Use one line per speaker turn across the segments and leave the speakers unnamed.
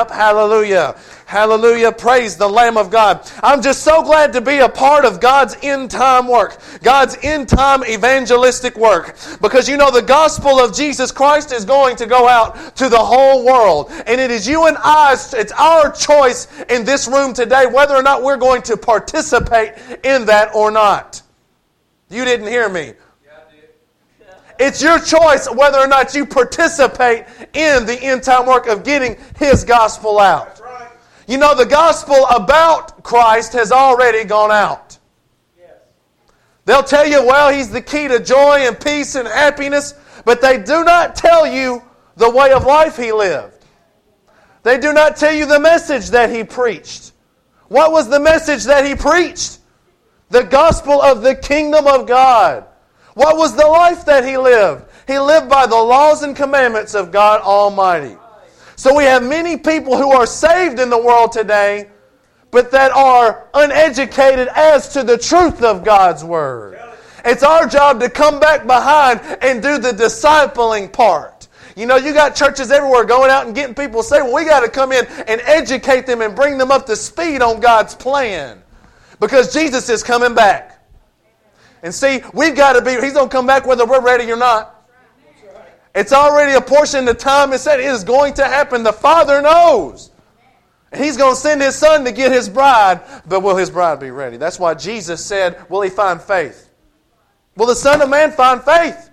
up. Hallelujah. Hallelujah. Praise the Lamb of God. I'm just so glad to be a part of God's end time work. God's end time evangelistic work. Because you know the gospel of Jesus Christ is going to go out to the whole world. And it is you and I, it's our choice in this room today whether or not we're going to participate in that or not. You didn't hear me. It's your choice whether or not you participate in the end time work of getting His gospel out.
That's right.
You know, the gospel about Christ has already gone out.
Yes.
They'll tell you, well, He's the key to joy and peace and happiness, but they do not tell you the way of life He lived. They do not tell you the message that He preached. What was the message that He preached? The gospel of the kingdom of God. What was the life that He lived? He lived by the laws and commandments of God Almighty. So we have many people who are saved in the world today, but that are uneducated as to the truth of God's Word. It's our job to come back behind and do the discipling part. You know, you got churches everywhere going out and getting people saved. Well, we got to come in and educate them and bring them up to speed on God's plan. Because Jesus is coming back. And see, we've got to be, He's going to come back whether we're ready or not. It's already a portion of time. It said it is going to happen. The Father knows. And He's going to send His Son to get His bride. But will His bride be ready? That's why Jesus said, will He find faith? Will the Son of Man find faith?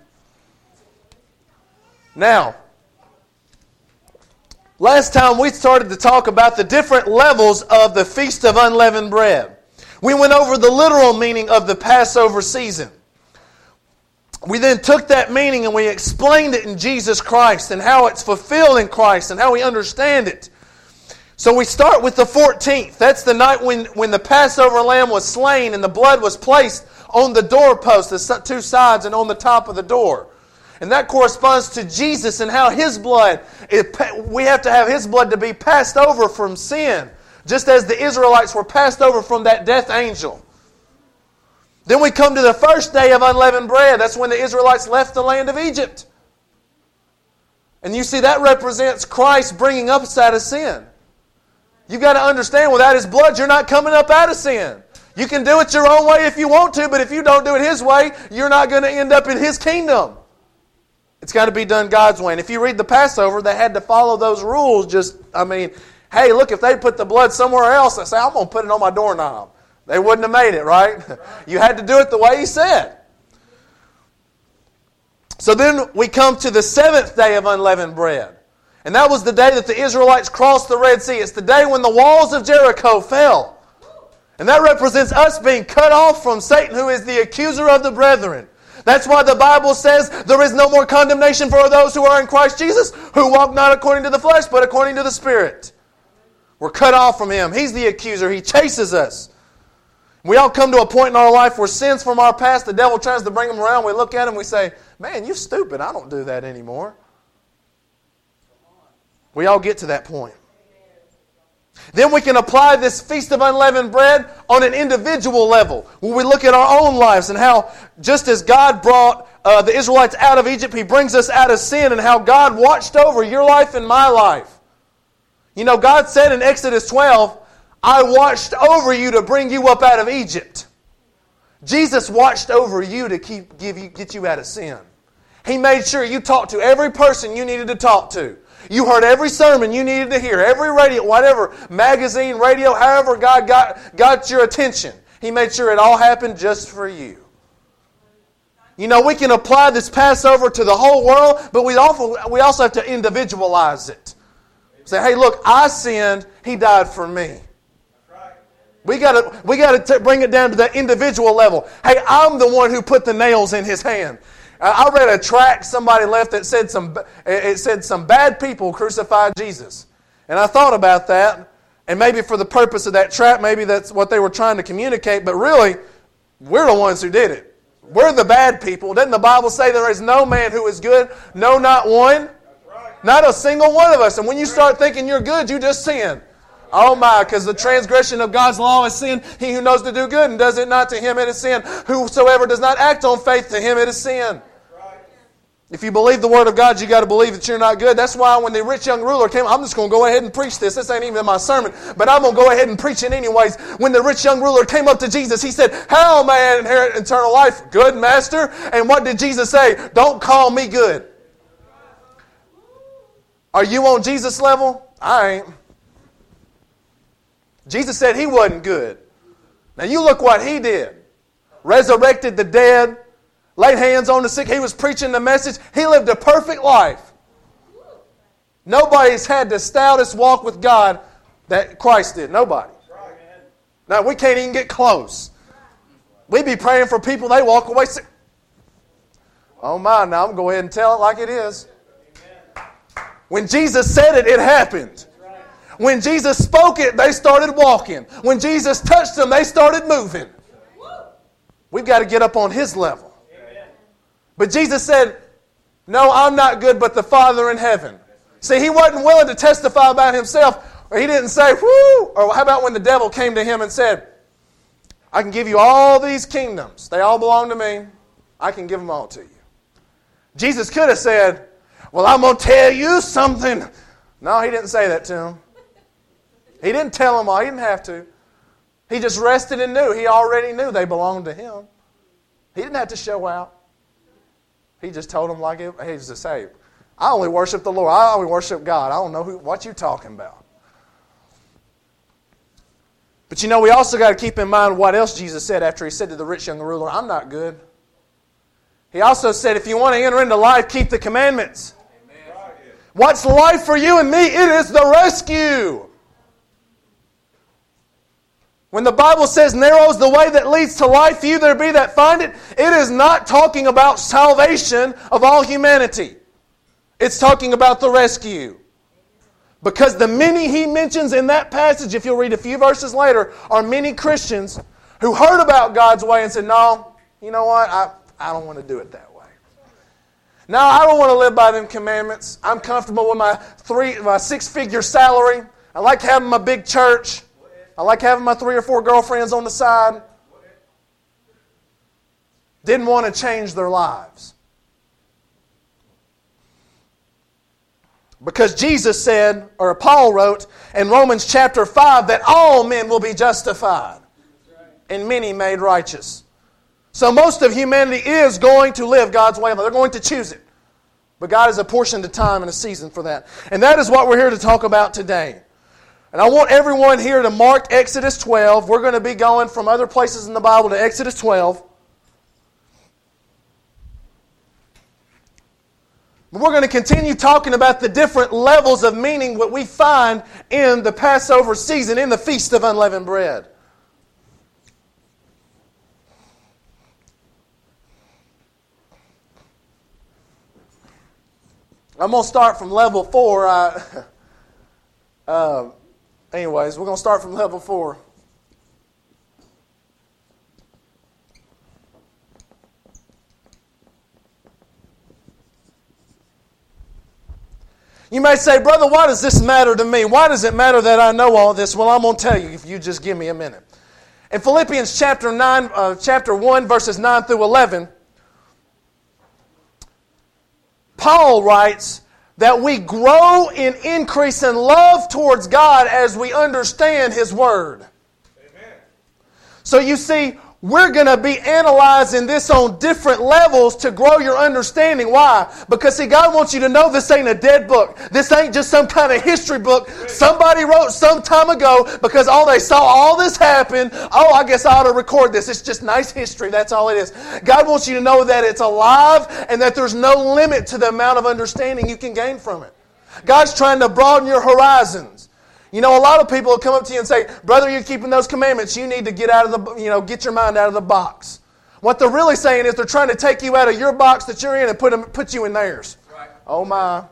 Now, last time we started to talk about the different levels of the Feast of Unleavened Bread. We went over the literal meaning of the Passover season. We then took that meaning and we explained it in Jesus Christ and how it's fulfilled in Christ and how we understand it. So we start with the 14th. That's the night when the Passover lamb was slain and the blood was placed on the doorpost, the two sides and on the top of the door. And that corresponds to Jesus and how His blood, we have to have His blood to be passed over from sin. Just as the Israelites were passed over from that death angel. Then we come to the first day of unleavened bread. That's when the Israelites left the land of Egypt. And you see, that represents Christ bringing us out of sin. You've got to understand, without His blood, you're not coming up out of sin. You can do it your own way if you want to, but if you don't do it His way, you're not going to end up in His kingdom. It's got to be done God's way. And if you read the Passover, they had to follow those rules. Hey, look, if they put the blood somewhere else, I say, I'm going to put it on my doorknob. They wouldn't have made it, right? You had to do it the way He said. So then we come to the 7th day of unleavened bread. And that was the day that the Israelites crossed the Red Sea. It's the day when the walls of Jericho fell. And that represents us being cut off from Satan, who is the accuser of the brethren. That's why the Bible says there is no more condemnation for those who are in Christ Jesus, who walk not according to the flesh, but according to the Spirit. We're cut off from Him. He's the accuser. He chases us. We all come to a point in our life where sins from our past, the devil tries to bring them around. We look at them and we say, man, you're stupid. I don't do that anymore. We all get to that point. Then we can apply this Feast of Unleavened Bread on an individual level. When we look at our own lives and how just as God brought the Israelites out of Egypt, He brings us out of sin, and how God watched over your life and my life. You know, God said in Exodus 12, I watched over you to bring you up out of Egypt. Jesus watched over you to get you out of sin. He made sure you talked to every person you needed to talk to. You heard every sermon you needed to hear, every radio, whatever, magazine, radio, however God got your attention. He made sure it all happened just for you. You know, we can apply this Passover to the whole world, but we also have to individualize it. Say, hey, look, I sinned. He died for me. We got to bring it down to the individual level. Hey, I'm the one who put the nails in His hand. I read a tract somebody left that said some bad people crucified Jesus. And I thought about that, and maybe for the purpose of that tract, maybe that's what they were trying to communicate, but really, we're the ones who did it. We're the bad people. Doesn't the Bible say there is no man who is good? No, not one. Not a single one of us. And when you start thinking you're good, you just sin. Oh my, because the transgression of God's law is sin. He who knows to do good and does it not, to him it is sin. Whosoever does not act on faith, to him it is sin. If you believe the Word of God, you got to believe that you're not good. That's why when the rich young ruler came, I'm just going to go ahead and preach this. This ain't even my sermon, but I'm going to go ahead and preach it anyways. When the rich young ruler came up to Jesus, he said, "How may I inherit eternal life?" "Good, Master." And what did Jesus say? "Don't call me good." Are you on Jesus' level? I ain't. Jesus said he wasn't good. Now you look what he did. Resurrected the dead. Laid hands on the sick. He was preaching the message. He lived a perfect life. Nobody's had the stoutest walk with God that Christ did. Nobody. Now, we can't even get close. We be praying for people, they walk away sick. Oh my, now I'm going to go ahead and tell it like it is. When Jesus said it, it happened. When Jesus spoke it, they started walking. When Jesus touched them, they started moving. We've got to get up on His level. But Jesus said, "No, I'm not good, but the Father in heaven." See, He wasn't willing to testify about Himself. Or He didn't say, "Whoo!" Or how about when the devil came to Him and said, "I can give you all these kingdoms. They all belong to me. I can give them all to you." Jesus could have said, "Well, I'm going to tell you something." No, He didn't say that to him. He didn't tell them all. He didn't have to. He just rested and knew. He already knew they belonged to Him. He didn't have to show out. He just told them like it. He was just saying, "I only worship the Lord. I only worship God. I don't know what you're talking about." But you know, we also got to keep in mind what else Jesus said after He said to the rich young ruler, "I'm not good." He also said, if you want to enter into life, keep the commandments. Amen. What's life for you and me? It is the rescue. When the Bible says, "Narrow is the way that leads to life, few there be that find it," it is not talking about salvation of all humanity. It's talking about the rescue. Because the many He mentions in that passage, if you'll read a few verses later, are many Christians who heard about God's way and said, "No, you know what? I don't want to do it that way. No, I don't want to live by them commandments. I'm comfortable with my six-figure salary. I like having my big church. I like having my 3 or 4 girlfriends on the side." Didn't want to change their lives. Because Jesus said, or Paul wrote in Romans chapter 5, that all men will be justified and many made righteous. So most of humanity is going to live God's way. They're going to choose it. But God has apportioned a time and a season for that. And that is what we're here to talk about today. And I want everyone here to mark Exodus 12. We're going to be going from other places in the Bible to Exodus 12. But we're going to continue talking about the different levels of meaning that we find in the Passover season, in the Feast of Unleavened Bread. I'm going to start from level 4. Anyways, we're going to start from level 4. You may say, "Brother, why does this matter to me? Why does it matter that I know all this?" Well, I'm going to tell you if you just give me a minute. In Philippians chapter 1, verses 9 through 11, Paul writes that we grow in increase in love towards God as we understand His Word. Amen. So you see, we're going to be analyzing this on different levels to grow your understanding. Why? Because see, God wants you to know this ain't a dead book. This ain't just some kind of history book somebody wrote some time ago because they saw all this happen. Oh, I guess I ought to record this. It's just nice history. That's all it is. God wants you to know that it's alive and that there's no limit to the amount of understanding you can gain from it. God's trying to broaden your horizons. You know, a lot of people will come up to you and say, "Brother, you're keeping those commandments. You need to get get your mind out of the box." What they're really saying is they're trying to take you out of your box that you're in and put you in theirs. Right. Oh my.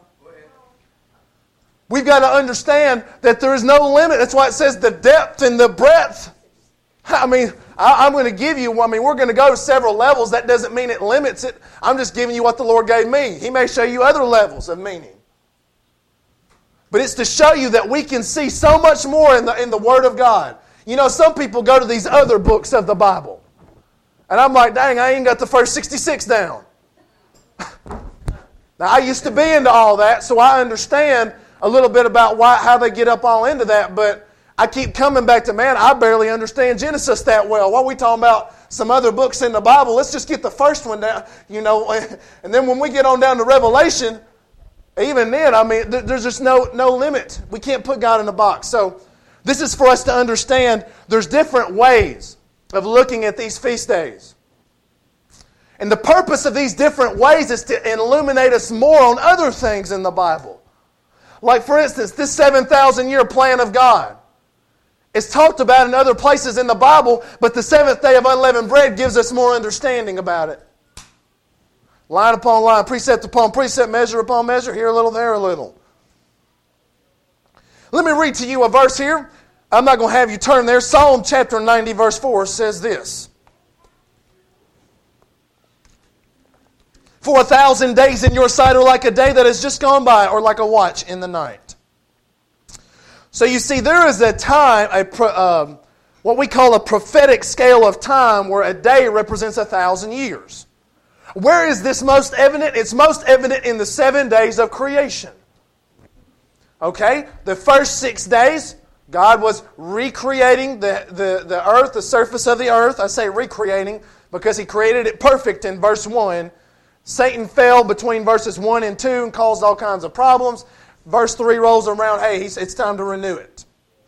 We've got to understand that there is no limit. That's why it says the depth and the breadth. I mean, I'm going to give you, we're going to go to several levels. That doesn't mean it limits it. I'm just giving you what the Lord gave me. He may show you other levels of meaning. But it's to show you that we can see so much more in the Word of God. You know, some people go to these other books of the Bible. And I'm like, dang, I ain't got the first 66 down. Now, I used to be into all that, so I understand a little bit about how they get up all into that, but I keep coming back to, man, I barely understand Genesis that well. What are we talking about? Some other books in the Bible. Let's just get the first one down, and then when we get on down to Revelation, even then, I mean, there's just no limit. We can't put God in a box. So this is for us to understand there's different ways of looking at these feast days. And the purpose of these different ways is to illuminate us more on other things in the Bible. Like, for instance, this 7,000-year plan of God. It's talked about in other places in the Bible, but the seventh day of unleavened bread gives us more understanding about it. Line upon line, precept upon precept, measure upon measure, here a little, there a little. Let me read to you a verse here. I'm not going to have you turn there. Psalm chapter 90, verse 4 says this. For 1,000 days in your sight are like a day that has just gone by, or like a watch in the night. So you see, there is a time, what we call a prophetic scale of time, where a day represents 1,000 years. Where is this most evident? It's most evident in the 7 days of creation. Okay? The first 6 days, God was recreating the earth, the surface of the earth. I say recreating because He created it perfect in verse 1. Satan fell between verses 1 and 2 and caused all kinds of problems. Verse 3 rolls around, hey, it's time to renew it.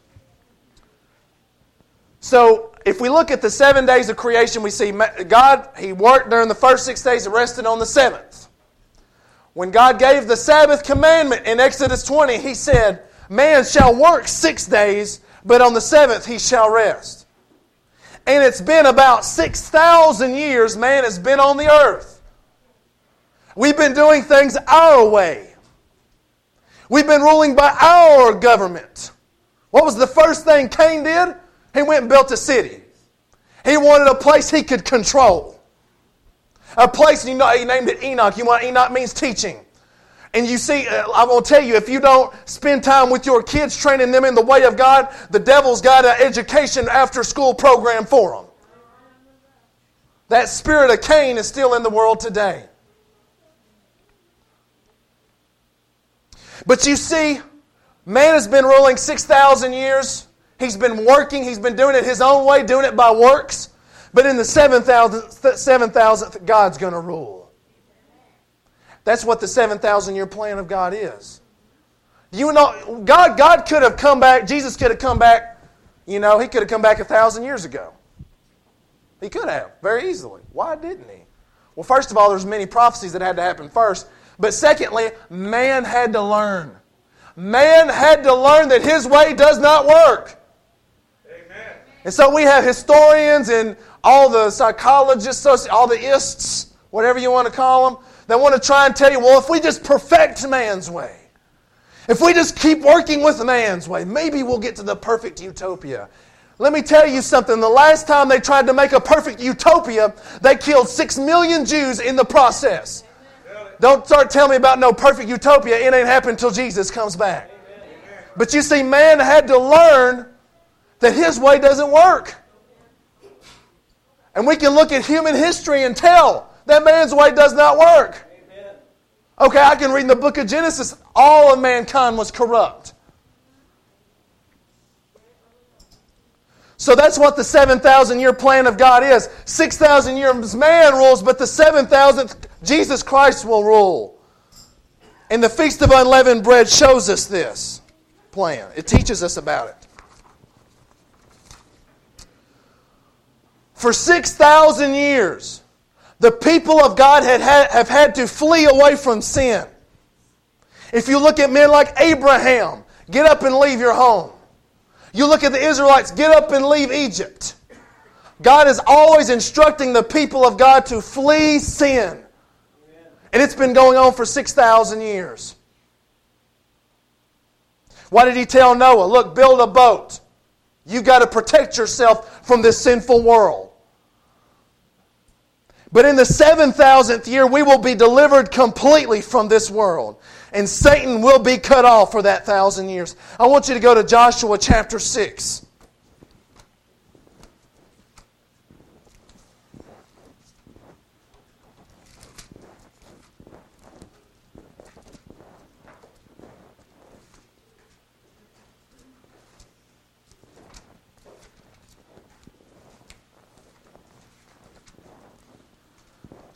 So, if we look at the 7 days of creation, we see God, He worked during the first 6 days and rested on the seventh. When God gave the Sabbath commandment in Exodus 20, He said, man shall work 6 days, but on the seventh he shall rest. And it's been about 6,000 years man has been on the earth. We've been doing things our way. We've been ruling by our government. What was the first thing Cain did? He went and built a city. He wanted a place he could control. A place, he named it Enoch. Enoch means teaching. And you see, I'm going to tell you, if you don't spend time with your kids training them in the way of God, the devil's got an education after-school program for them. That spirit of Cain is still in the world today. But you see, man has been ruling 6,000 years. He's been working. He's been doing it his own way, doing it by works. But in the 7,000th, God's going to rule. That's what the 7,000-year plan of God is. You know, God could have come back. Jesus could have come back. He could have come back 1,000 years ago. He could have, very easily. Why didn't He? Well, first of all, there's many prophecies that had to happen first. But secondly, man had to learn. Man had to learn that his way does not work. Amen. And so we have historians and all the psychologists, all the ists, whatever you want to call them, that want to try and tell you, well, if we just perfect man's way, if we just keep working with man's way, maybe we'll get to the perfect utopia. Let me tell you something. The last time they tried to make a perfect utopia, they killed 6 million Jews in the process. Don't start telling me about no perfect utopia. It ain't happened until Jesus comes back. Amen. But you see, man had to learn that his way doesn't work. And we can look at human history and tell that man's way does not work. Amen. Okay, I can read in the book of Genesis, all of mankind was corrupt. So that's what the 7,000-year plan of God is. 6,000 years man rules, but the 7,000th, Jesus Christ will rule. And the Feast of Unleavened Bread shows us this plan. It teaches us about it. For 6,000 years, the people of God have had to flee away from sin. If you look at men like Abraham, get up and leave your home. You look at the Israelites, get up and leave Egypt. God is always instructing the people of God to flee sin. And it's been going on for 6,000 years. Why did He tell Noah, look, build a boat. You've got to protect yourself from this sinful world. But in the 7,000th year, we will be delivered completely from this world. And Satan will be cut off for that 1,000 years. I want you to go to Joshua chapter 6.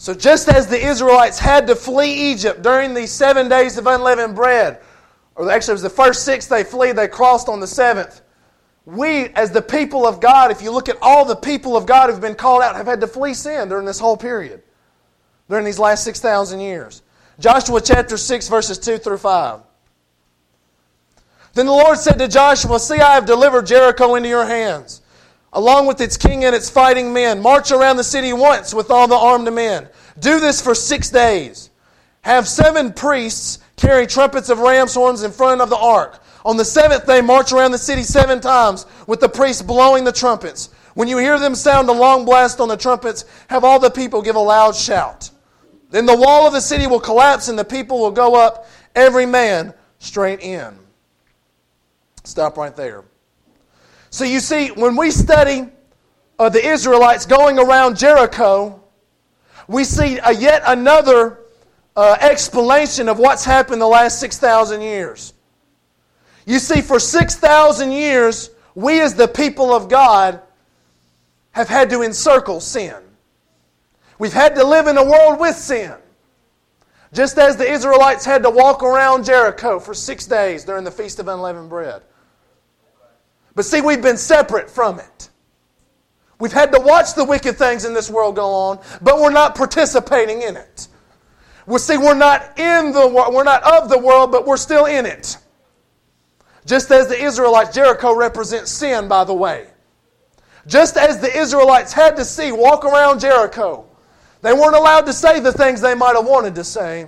So just as the Israelites had to flee Egypt during these 7 days of unleavened bread, or actually it was the first 6 they flee, they crossed on the 7th. We, as the people of God, if you look at all the people of God who've been called out, have had to flee sin during this whole period, during these last 6,000 years. Joshua chapter 6, verses 2 through 5. Then the Lord said to Joshua, "See, I have delivered Jericho into your hands, along with its king and its fighting men. March around the city once with all the armed men. Do this for 6 days. Have 7 priests carry trumpets of ram's horns in front of the ark. On the 7th day, march around the city 7 times with the priests blowing the trumpets. When you hear them sound a long blast on the trumpets, have all the people give a loud shout. Then the wall of the city will collapse and the people will go up, every man straight in." Stop right there. So you see, when we study the Israelites going around Jericho, we see yet another explanation of what's happened the last 6,000 years. You see, for 6,000 years, we as the people of God have had to encircle sin. We've had to live in a world with sin. Just as the Israelites had to walk around Jericho for 6 days during the Feast of Unleavened Bread. But see, we've been separate from it. We've had to watch the wicked things in this world go on, but we're not participating in it. We're not in the world, we're not of the world, but we're still in it. Just as the Israelites, Jericho represents sin, by the way. Just as the Israelites had to walk around Jericho, they weren't allowed to say the things they might have wanted to say.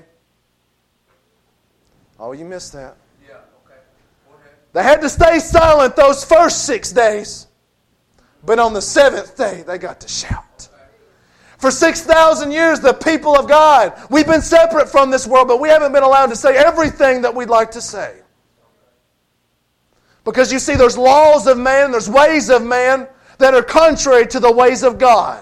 Oh, you missed that.
Yeah, okay. Go ahead.
They had to stay silent those first 6 days. But on the 7th day, they got to shout. For 6,000 years, the people of God, we've been separate from this world, but we haven't been allowed to say everything that we'd like to say. Because you see, there's laws of man, there's ways of man that are contrary to the ways of God.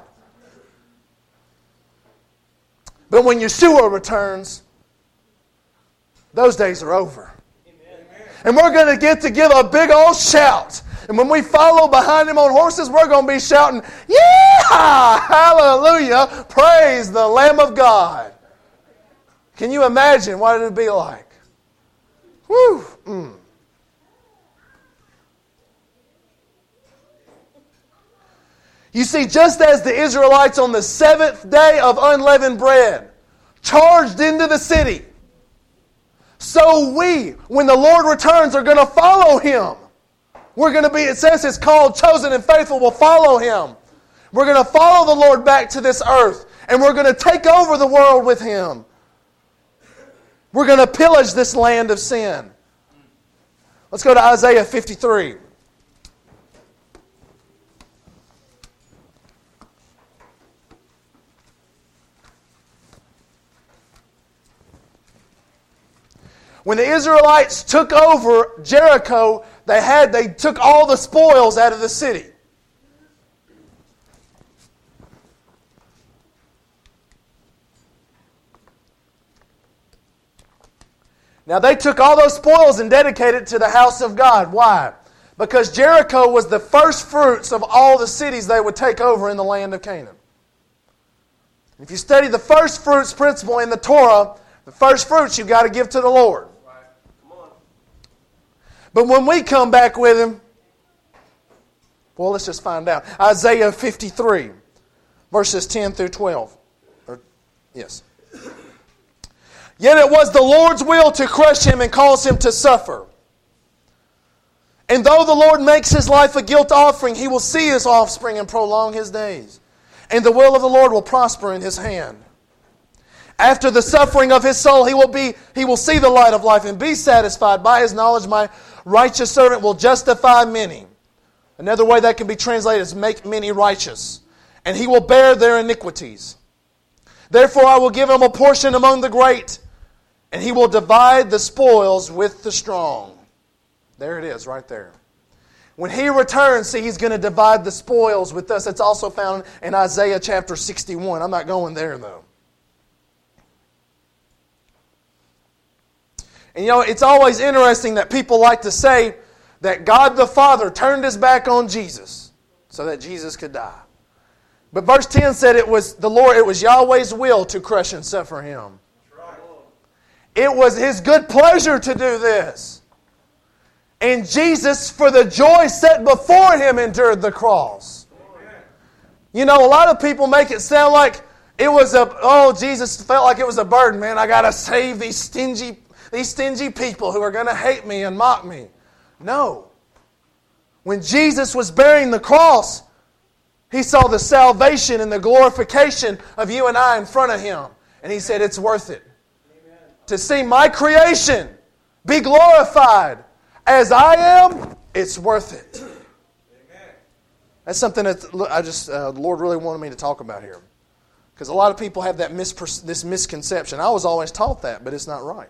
But when Yeshua returns, those days are over. Amen. And we're going to get to give a big old shout. And when we follow behind Him on horses, we're going to be shouting, "Yeah! Hallelujah! Praise the Lamb of God!" Can you imagine what it would be like? Whew! You see, just as the Israelites on the 7th day of unleavened bread charged into the city, so we, when the Lord returns, are going to follow Him. We're going to be, it says it's called chosen and faithful, will follow Him. We're going to follow the Lord back to this earth, and we're going to take over the world with Him. We're going to pillage this land of sin. Let's go to Isaiah 53. When the Israelites took over Jericho, they took all the spoils out of the city. Now they took all those spoils and dedicated it to the house of God. Why? Because Jericho was the first fruits of all the cities they would take over in the land of Canaan. If you study the first fruits principle in the Torah, the first fruits you've got to give to the Lord. But when we come back with Him, well, let's just find out. Isaiah 53, verses 10 through 12. Yes. "Yet it was the Lord's will to crush him and cause him to suffer. And though the Lord makes his life a guilt offering, He will see his offspring and prolong his days. And the will of the Lord will prosper in His hand. After the suffering of his soul, he will see the light of life and be satisfied. By His knowledge, my righteous servant will justify many." Another way that can be translated is make many righteous. "And he will bear their iniquities. Therefore I will give him a portion among the great, and he will divide the spoils with the strong." There it is, right there. When He returns, see, He's going to divide the spoils with us. It's also found in Isaiah chapter 61. I'm not going there, though. And you know, it's always interesting that people like to say that God the Father turned His back on Jesus so that Jesus could die. But verse 10 said it was Yahweh's will to crush and suffer him. It was His good pleasure to do this. And Jesus, for the joy set before Him, endured the cross. You know, a lot of people make it sound like it was Jesus felt like it was a burden. Man, I got to save these stingy people who are going to hate me and mock me. No. When Jesus was bearing the cross, He saw the salvation and the glorification of you and I in front of Him. And He said, it's worth it. Amen. To see my creation be glorified as I am, it's worth it. Amen. That's something that the Lord really wanted me to talk about here. Because a lot of people have this misconception. I was always taught that, but it's not right.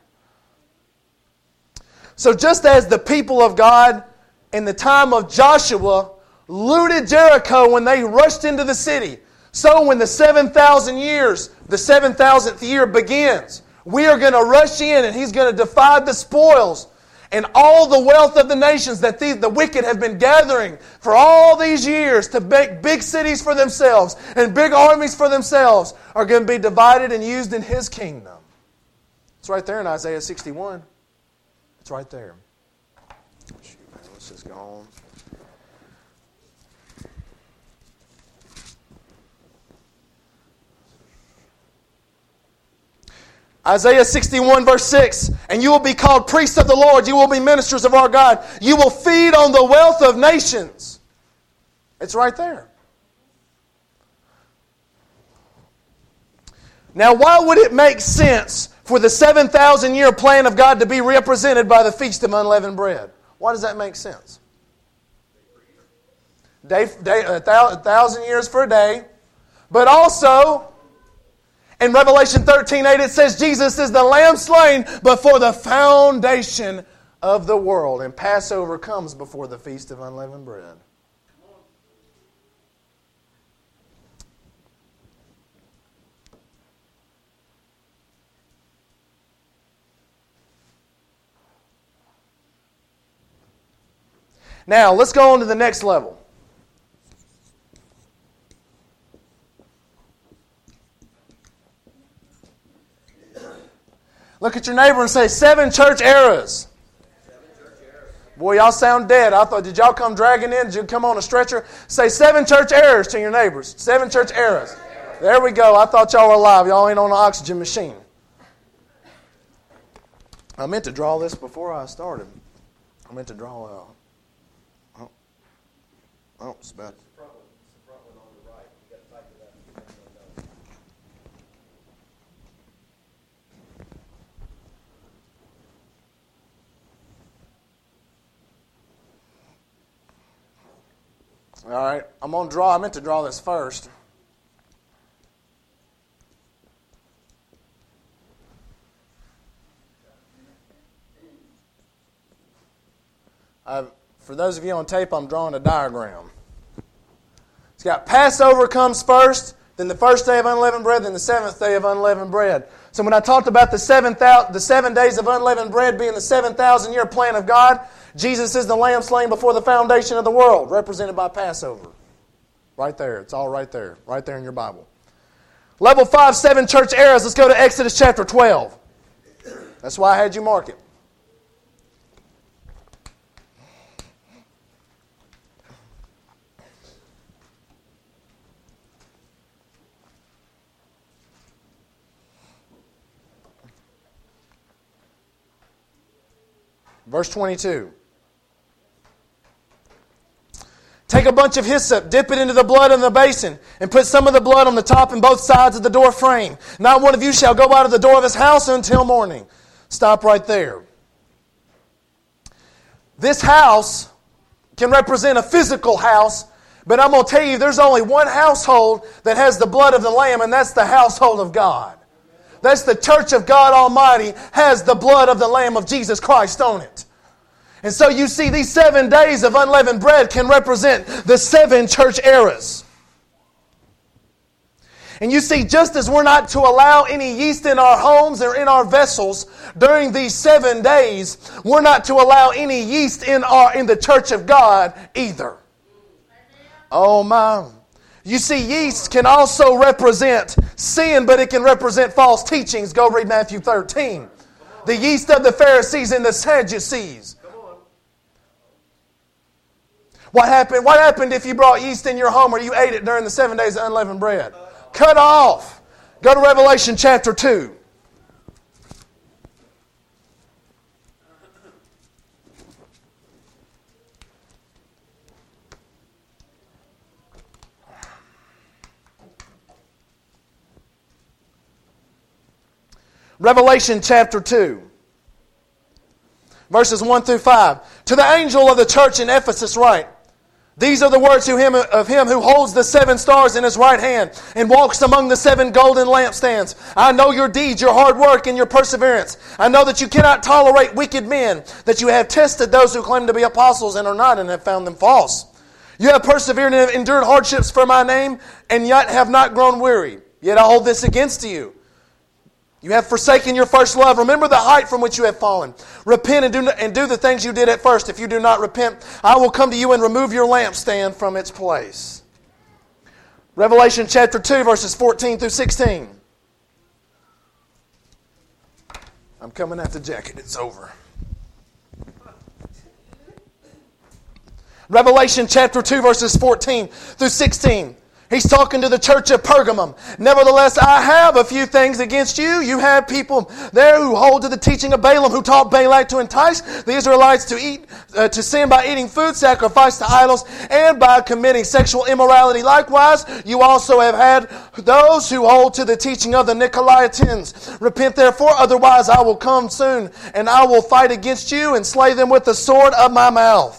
So just as the people of God in the time of Joshua looted Jericho when they rushed into the city, so when the 7,000 years, the 7,000th year begins, we are going to rush in and He's going to divide the spoils and all the wealth of the nations that the wicked have been gathering for all these years to make big cities for themselves and big armies for themselves are going to be divided and used in His kingdom. It's right there in Isaiah 61. It's right there. Shoot, man, let's just go on. Isaiah 61 verse 6, and you will be called priests of the Lord. You will be ministers of our God. You will feed on the wealth of nations. It's right there. Now, why would it make sense for the 7,000-year plan of God to be represented by the Feast of Unleavened Bread? Why does that make sense? 1,000 years for a day, but also in Revelation 13:8 it says Jesus is the Lamb slain before the foundation of the world. And Passover comes before the Feast of Unleavened Bread. Now, let's go on to the next level. Look at your neighbor and say, 7 church eras. Boy, y'all sound dead. I thought, did y'all come dragging in? Did you come on a stretcher? Say 7 church eras to your neighbors. 7 church eras. There we go. I thought y'all were alive. Y'all ain't on an oxygen machine. I meant to draw this before I started. I meant to draw out. Oh, it's about. All right, I'm going to draw. I meant to draw this first. For those of you on tape, I'm drawing a diagram. It's got Passover comes first, then the first day of unleavened bread, then the 7th day of unleavened bread. So when I talked about the 7 days of unleavened bread being the 7,000-year plan of God, Jesus is the Lamb slain before the foundation of the world, represented by Passover. Right there. It's all right there. Right there in your Bible. Level 5, 7 church eras. Let's go to Exodus chapter 12. That's why I had you mark it. Verse 22. Take a bunch of hyssop, dip it into the blood in the basin, and put some of the blood on the top and both sides of the door frame. Not one of you shall go out of the door of his house until morning. Stop right there. This house can represent a physical house, but I'm going to tell you there's only one household that has the blood of the Lamb, and that's the household of God. That's the church of God Almighty has the blood of the Lamb of Jesus Christ on it. And so you see these 7 days of unleavened bread can represent the 7 church eras. And you see, just as we're not to allow any yeast in our homes or in our vessels during these 7 days, we're not to allow any yeast in the church of God either. Oh my. You see, yeast can also represent sin, but it can represent false teachings. Go read Matthew 13. The yeast of the Pharisees and the Sadducees. What happened if you brought yeast in your home or you ate it during the 7 days of unleavened bread? Cut off. Go to Revelation chapter 2. Revelation chapter 2, verses 1 through 5. To the angel of the church in Ephesus write, these are the words of him who holds the 7 stars in his right hand and walks among the 7 golden lampstands. I know your deeds, your hard work, and your perseverance. I know that you cannot tolerate wicked men, that you have tested those who claim to be apostles and are not, and have found them false. You have persevered and have endured hardships for my name, and yet have not grown weary. Yet I hold this against you. You have forsaken your first love. Remember the height from which you have fallen. Repent and do the things you did at first. If you do not repent, I will come to you and remove your lampstand from its place. Revelation chapter 2, verses 14 through 16. I'm coming at the jacket. It's over. Revelation chapter 2, verses 14 through 16. He's talking to the church of Pergamum. Nevertheless, I have a few things against you. You have people there who hold to the teaching of Balaam, who taught Balak to entice the Israelites to sin by eating food sacrificed to idols and by committing sexual immorality. Likewise, you also have had those who hold to the teaching of the Nicolaitans. Repent therefore, otherwise I will come soon, and I will fight against you and slay them with the sword of my mouth.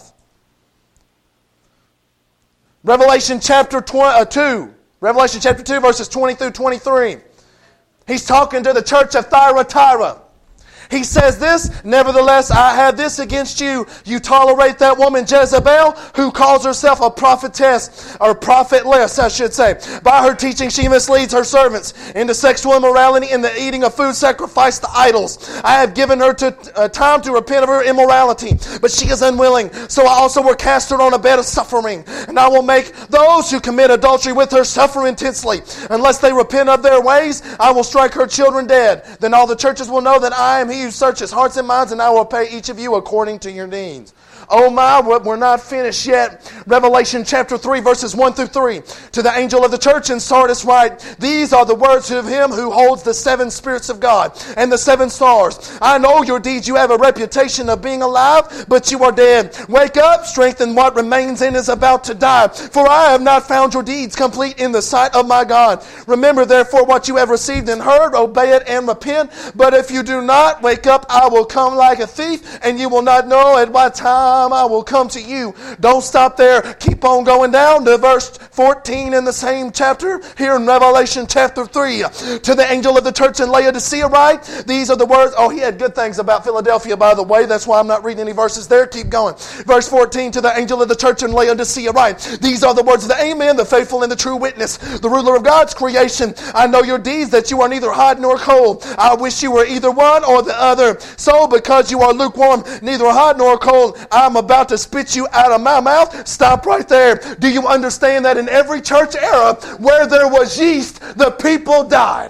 Revelation chapter 2, verses 20 through 23. He's talking to the church of Thyatira. He says this, nevertheless, I have this against you. You tolerate that woman Jezebel, who calls herself a prophetess, or prophetless, I should say. By her teaching, she misleads her servants into sexual immorality and the eating of food sacrificed to idols. I have given her time to repent of her immorality, but she is unwilling. So I also will cast her on a bed of suffering, and I will make those who commit adultery with her suffer intensely. Unless they repent of their ways, I will strike her children dead. Then all the churches will know that I am He who searches hearts and minds, and I will pay each of you according to your deeds. Oh my, we're not finished yet. Revelation chapter 3, verses 1 through 3. To the angel of the church in Sardis write, these are the words of him who holds the 7 spirits of God and the 7 stars. I know your deeds. You have a reputation of being alive, but you are dead. Wake up, strengthen what remains and is about to die. For I have not found your deeds complete in the sight of my God. Remember therefore what you have received and heard, obey it and repent. But if you do not, wake up, I will come like a thief, and you will not know at what time I will come to you. Don't stop there. Keep on going down to verse 14 in the same chapter, here in Revelation chapter 3. To the angel of the church in Laodicea write, these are the words. Oh, he had good things about Philadelphia, by the way. That's why I'm not reading any verses there. Keep going. Verse 14, to the angel of the church in Laodicea write, these are the words of the Amen, the faithful and the true witness, the ruler of God's creation. I know your deeds, that you are neither hot nor cold. I wish you were either one or the other. So because you are lukewarm, neither hot nor cold, I'm about to spit you out of my mouth. Stop right there. Do you understand that in every church era where there was yeast, the people died?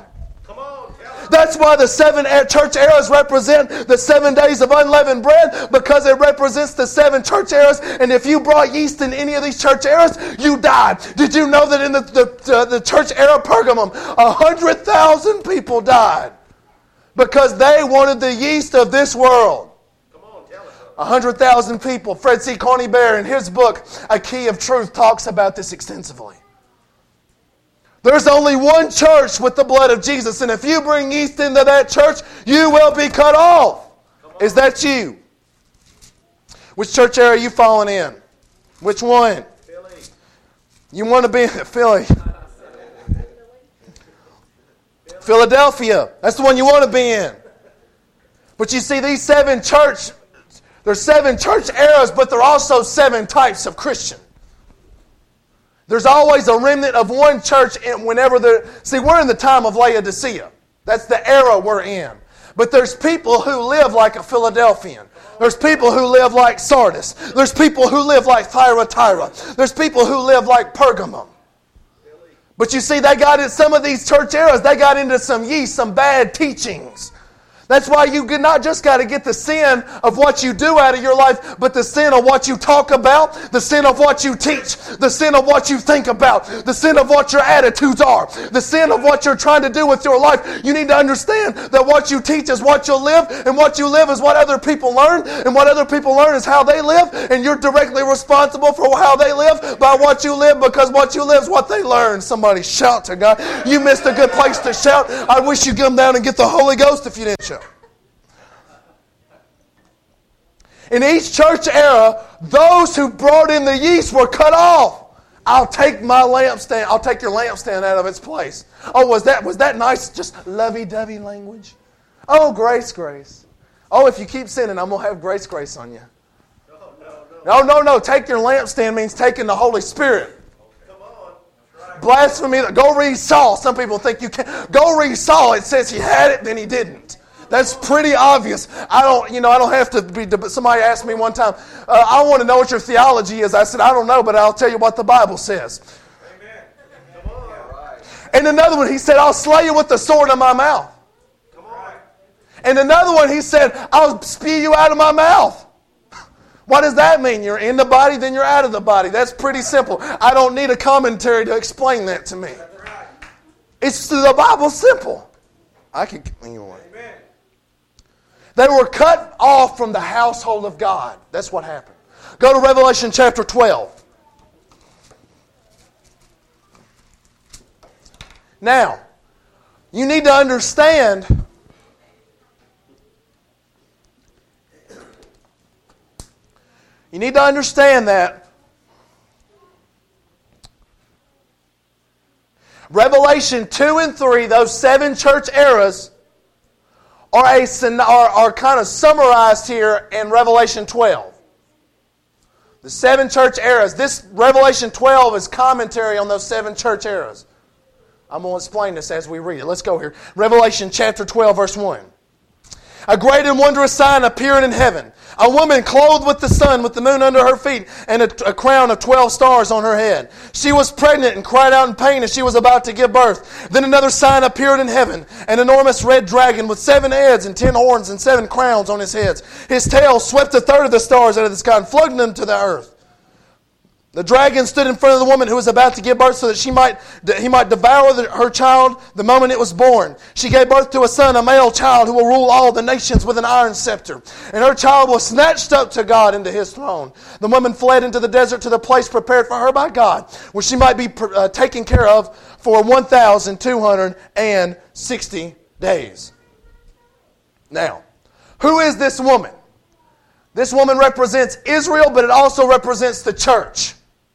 That's why the 7 church eras represent the 7 days of unleavened bread, because it represents the 7 church eras. And if you brought yeast in any of these church eras, you died. Did you know that in the church era Pergamum, 100,000 people died because they wanted the yeast of this world? 100,000 people. Fred C. Coney Bear, in his book, A Key of Truth, talks about this extensively. There's only one church with the blood of Jesus, and if you bring yeast into that church, you will be cut off. Is that you? Which church area are you falling in? Which one?
Philly.
You want to be in Philly. Philadelphia. That's the one you want to be in. But you see, these 7 church, there's 7 church eras, but there are also 7 types of Christian. There's always a remnant of one church whenever see, we're in the time of Laodicea. That's the era we're in. But there's people who live like a Philadelphian. There's people who live like Sardis. There's people who live like Thyatira. There's people who live like Pergamum. But you see, they got in some of these church eras, they got into some yeast, some bad teachings. That's why you not just got to get the sin of what you do out of your life, but the sin of what you talk about, the sin of what you teach, the sin of what you think about, the sin of what your attitudes are, the sin of what you're trying to do with your life. You need to understand that what you teach is what you'll live, and what you live is what other people learn, and what other people learn is how they live, and you're directly responsible for how they live by what you live, because what you live is what they learn. Somebody shout to God. You missed a good place to shout. I wish you'd come down and get the Holy Ghost if you didn't shout. In each church era, those who brought in the yeast were cut off. I'll take my lampstand. I'll take your lampstand out of its place. Oh, was that nice? Just lovey-dovey language. Oh, grace, grace. Oh, if you keep sinning, I'm going to have grace, grace on you. No. Take your lampstand means taking the Holy Spirit. Come on. Right. Blasphemy. Go read Saul. Some people think you can't. Go read Saul. It says he had it, then he didn't. That's pretty obvious. I don't have to be. Somebody asked me one time, I want to know what your theology is. I said, I don't know, but I'll tell you what the Bible says. Amen. Come on. And another one, he said, I'll slay you with the sword in my mouth. Come on. And another one, he said, I'll spew you out of my mouth. What does that mean? You're in the body, then you're out of the body. That's pretty simple. I don't need a commentary to explain that to me. It's the Bible simple. I can. Anyway. They were cut off from the household of God. That's what happened. Go to Revelation chapter 12. Now, you need to understand that Revelation 2 and 3, those 7 church eras, are kind of summarized here in Revelation 12. The 7 church eras. This Revelation 12 is commentary on those 7 church eras. I'm going to explain this as we read it. Let's go here. Revelation chapter 12, verse 1. A great and wondrous sign appeared in heaven. A woman clothed with the sun, with the moon under her feet, and a crown of 12 stars on her head. She was pregnant and cried out in pain as she was about to give birth. Then another sign appeared in heaven, an enormous red dragon with 7 heads and 10 horns and 7 crowns on his heads. His tail swept a third of the stars out of the sky and flung them to the earth. The dragon stood in front of the woman who was about to give birth so that he might devour her child the moment it was born. She gave birth to a son, a male child, who will rule all the nations with an iron scepter. And her child was snatched up to God into his throne. The woman fled into the desert to the place prepared for her by God, where she might be taken care of for 1,260 days. Now, who is this woman? This woman represents Israel, but it also represents the church.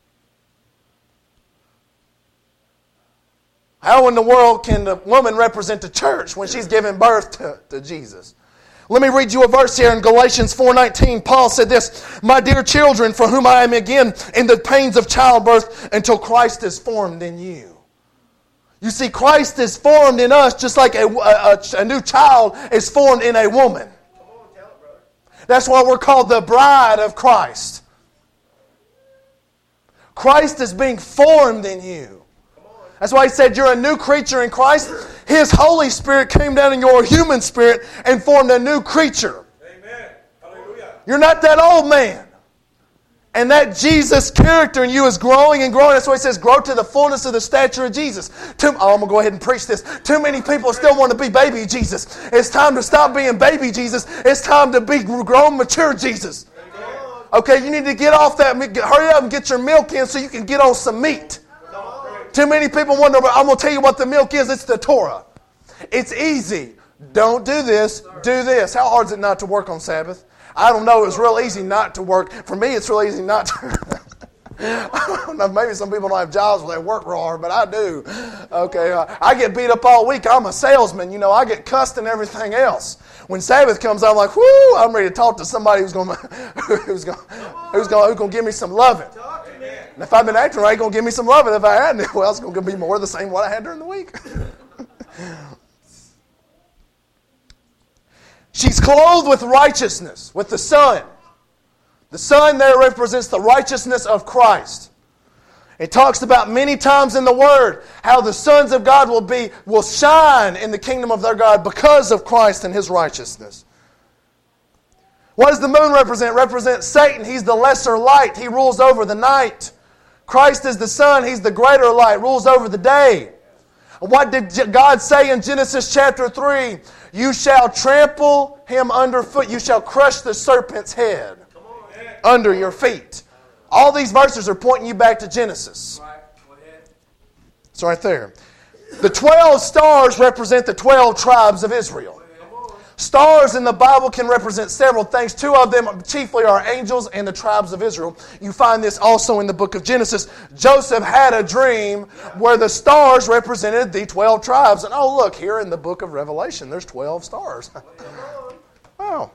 How in the world can the woman represent the church when she's giving birth to Jesus? Let me read you a verse here in Galatians 4:19. Paul said this, "My dear children, for whom I am again in the pains of childbirth until Christ is formed in you." You see, Christ is formed in us just like a new child is formed in a woman. That's why we're called the bride of Christ. Christ is being formed in you. That's why he said you're a new creature in Christ. His Holy Spirit came down in your human spirit and formed a new creature. Amen. Hallelujah. You're not that old man. And that Jesus character in you is growing and growing. That's why he says grow to the fullness of the stature of Jesus. I'm going to go ahead and preach this. Too many people still want to be baby Jesus. It's time to stop being baby Jesus. It's time to be grown, mature Jesus. Okay, you need to get off that. Hurry up and get your milk in so you can get on some meat. Too many people wonder, but I'm going to tell you what the milk is. It's the Torah. It's easy. Don't do this. Do this. How hard is it not to work on Sabbath? I don't know. It's real easy not to work. For me, it's real easy not to. I don't know. Maybe some people don't have jobs where they work real hard, but I do. Okay. I get beat up all week. I'm a salesman. I get cussed and everything else. When Sabbath comes, I'm like, whoo! I'm ready to talk to somebody who's going to give me some loving. And if I've been acting right, going to give me some loving. If I hadn't, well, it's going to be more of the same what I had during the week. She's clothed with righteousness, with the sun. The sun there represents the righteousness of Christ. It talks about many times in the Word how the sons of God will shine in the kingdom of their God because of Christ and His righteousness. What does the moon represent? It represents Satan. He's the lesser light. He rules over the night. Christ is the sun. He's the greater light, rules over the day. What did God say in Genesis chapter 3? You shall trample him underfoot. You shall crush the serpent's head under your feet. All these verses are pointing you back to Genesis. It's right there. The 12 stars represent the 12 tribes of Israel. Stars in the Bible can represent several things. Two of them chiefly are angels and the tribes of Israel. You find this also in the book of Genesis. Joseph had a dream where the stars represented the 12 tribes. And oh, look, here in the book of Revelation, there's 12 stars. Wow.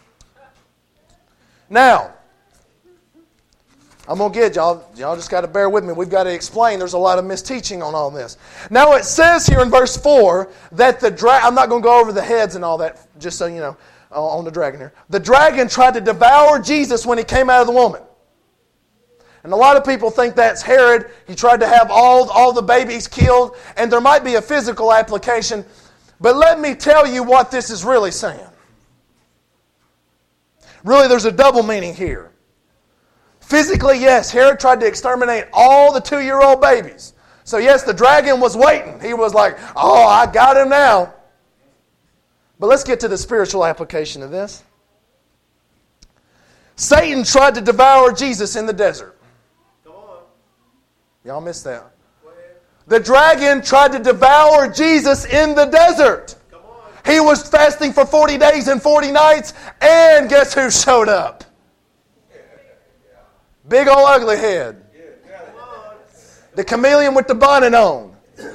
Now, I'm going to get y'all just got to bear with me. We've got to explain. There's a lot of misteaching on all this. Now it says here in verse 4 that I'm not going to go over the heads and all that, just so you know, on the dragon here. The dragon tried to devour Jesus when he came out of the woman. And a lot of people think that's Herod. He tried to have all the babies killed, and there might be a physical application. But let me tell you what this is really saying. Really, there's a double meaning here. Physically, yes, Herod tried to exterminate all the 2-year-old babies. So yes, the dragon was waiting. He was like, oh, I got him now. But let's get to the spiritual application of this. Satan tried to devour Jesus in the desert.
Come on.
Y'all missed that. The dragon tried to devour Jesus in the desert.
Come on.
He was fasting for 40 days and 40 nights, and guess who showed up? Big old ugly head. The chameleon with the bonnet on.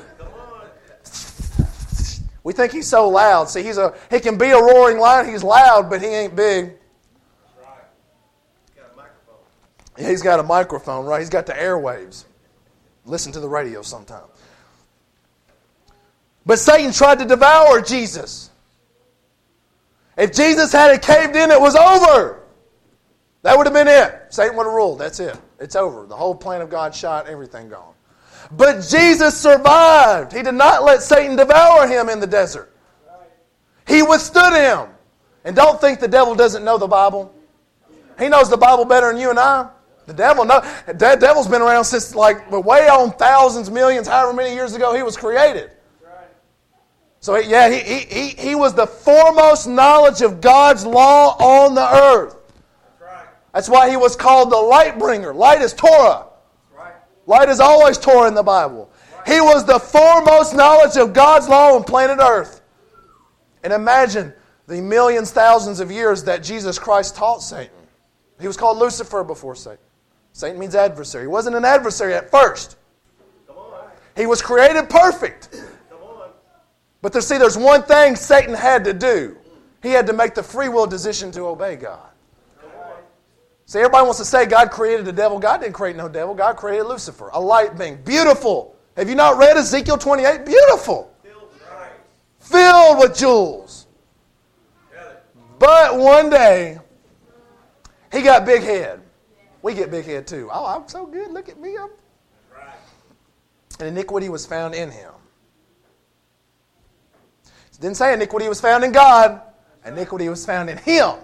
We think he's so loud. See, he can be a roaring lion. He's loud, but he ain't big. Yeah, he's got a microphone, right? He's got the airwaves. Listen to the radio sometime. But Satan tried to devour Jesus. If Jesus had caved in, it was over. That would have been it. Satan would have ruled. That's it. It's over. The whole plan of God shot, everything gone. But Jesus survived. He did not let Satan devour him in the desert. He withstood him. And don't think the devil doesn't know the Bible. He knows the Bible better than you and I. The devil's been around since way on thousands, millions, however many years ago he was created. So yeah, he was the foremost knowledge of God's law on the earth. That's why he was called the light bringer. Light is Torah. Light is always Torah in the Bible. He was the foremost knowledge of God's law on planet Earth. And imagine the millions, thousands of years that Jesus Christ taught Satan. He was called Lucifer before Satan. Satan means adversary. He wasn't an adversary at first. He was created perfect. But there's one thing Satan had to do. He had to make the free will decision to obey God. See, everybody wants to say God created the devil. God didn't create no devil. God created Lucifer, a light being. Beautiful. Have you not read Ezekiel 28? Beautiful. Filled with jewels. But one day, he got big head. We get big head too. Oh, I'm so good. Look at me. And iniquity was found in him. It didn't say iniquity was found in God. Iniquity was found in him.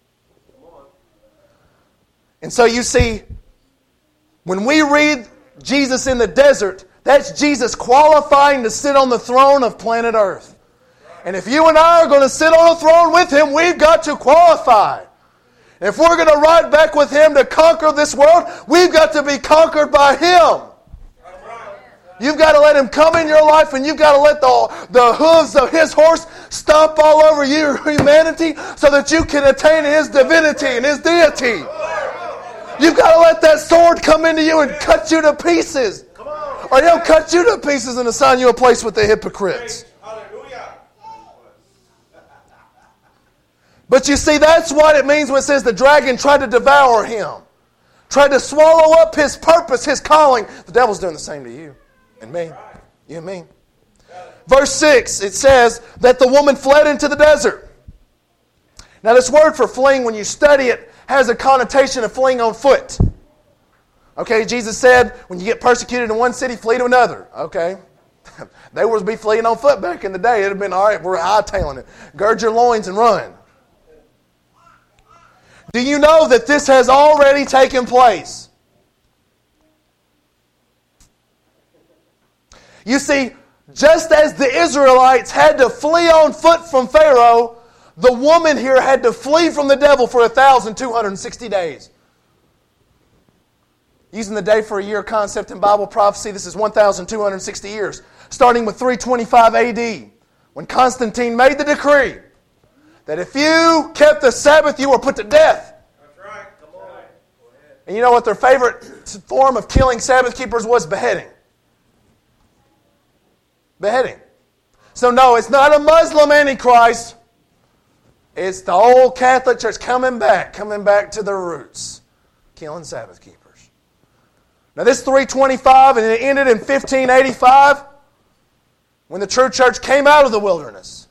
And so you see, when we read Jesus in the desert, that's Jesus qualifying to sit on the throne of planet Earth. And if you and I are going to sit on a throne with Him, we've got to qualify. And if we're going to ride back with Him to conquer this world, we've got to be conquered by Him. You've got to let Him come in your life, and you've got to let the hooves of His horse stomp all over your humanity so that you can attain His divinity and His deity. You've got to let that sword come into you and cut you to pieces. Or He'll cut you to pieces and assign you a place with the hypocrites. But you see, that's what it means when it says the dragon tried to devour him. Tried to swallow up his purpose, his calling. The devil's doing the same to you and me. You and me. Verse 6, it says that the woman fled into the desert. Now this word for fleeing, when you study it, has a connotation of fleeing on foot. Okay, Jesus said, when you get persecuted in one city, flee to another. Okay. They would be fleeing on foot back in the day. It would have been, all right, we're hightailing it. Gird your loins and run. Do you know that this has already taken place? You see, just as the Israelites had to flee on foot from Pharaoh, the woman here had to flee from the devil for 1,260 days. Using the day for a year concept in Bible prophecy, this is 1,260 years. Starting with 325 AD, when Constantine made the decree that if you kept the Sabbath, you were put to death.
That's right. Come on.
And you know what their favorite form of killing Sabbath keepers was? Beheading. Beheading. So no, it's not a Muslim Antichrist. It's the old Catholic Church coming back to their roots. Killing Sabbath keepers. Now this 325, and it ended in 1585 when the true church came out of the wilderness.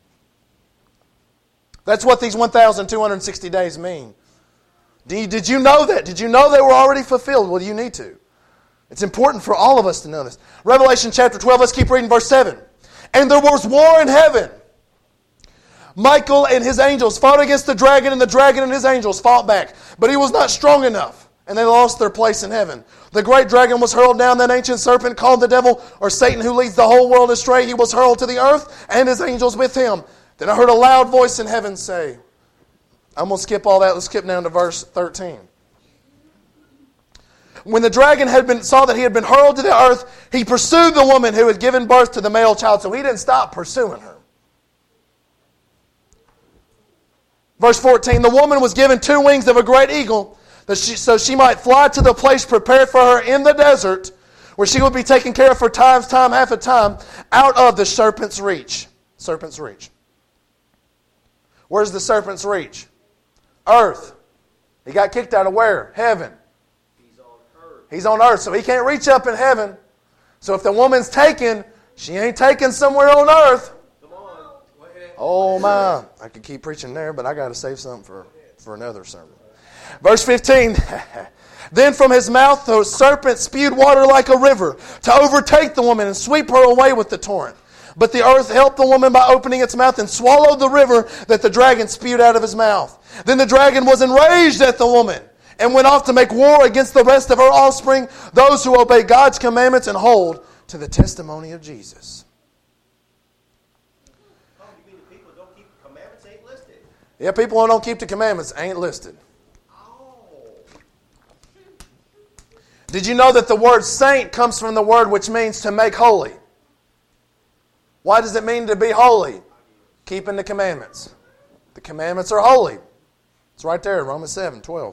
That's what these 1,260 days mean. Did you know that? Did you know they were already fulfilled? Well, you need to. It's important for all of us to know this. Revelation chapter 12, let's keep reading verse 7. And there was war in heaven. Michael and his angels fought against the dragon, and the dragon and his angels fought back. But he was not strong enough, and they lost their place in heaven. The great dragon was hurled down, that ancient serpent called the devil, or Satan, who leads the whole world astray. He was hurled to the earth, and his angels with him. Then I heard a loud voice in heaven say, I'm going to skip all that. Let's skip down to verse 13. When the dragon saw that he had been hurled to the earth, he pursued the woman who had given birth to the male child. So he didn't stop pursuing her. Verse 14, the woman was given 2 wings of a great eagle, so she might fly to the place prepared for her in the desert, where she would be taken care of for time, half a time, out of the serpent's reach. Serpent's reach. Where's the serpent's reach? Earth. He got kicked out of where? Heaven. He's on earth, so he can't reach up in heaven. So if the woman's taken, she ain't taken somewhere on earth.
Come on. Go ahead.
Oh my. I could keep preaching there, but I got to save something for another sermon. Verse 15. Then from his mouth the serpent spewed water like a river to overtake the woman and sweep her away with the torrent. But the earth helped the woman by opening its mouth and swallowed the river that the dragon spewed out of his mouth. Then the dragon was enraged at the woman and went off to make war against the rest of her offspring, those who obey God's commandments and hold to the testimony of Jesus.
Oh, you mean the people who don't keep the commandments ain't listed?
Yeah, people who don't keep the commandments ain't listed.
Oh.
Did you know that the word saint comes from the word which means to make holy? Why does it mean to be holy? Keeping the commandments. The commandments are holy. It's right there in Romans 7:12.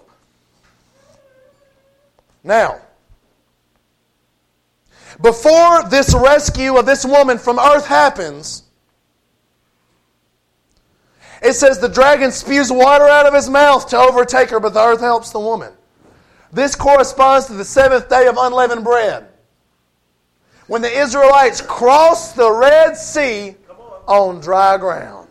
Now, before this rescue of this woman from earth happens, it says the dragon spews water out of his mouth to overtake her, but the earth helps the woman. This corresponds to the 7th day of unleavened bread, when the Israelites crossed the Red Sea on dry ground.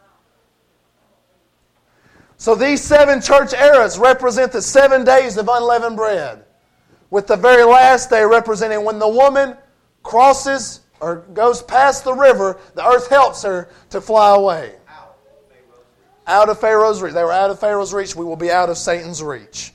So these 7 church eras represent the 7 days of unleavened bread, with the very last day representing when the woman crosses or goes past the river, the earth helps her to fly away. Out of Pharaoh's reach. They were out of Pharaoh's reach. We will be out of Satan's reach.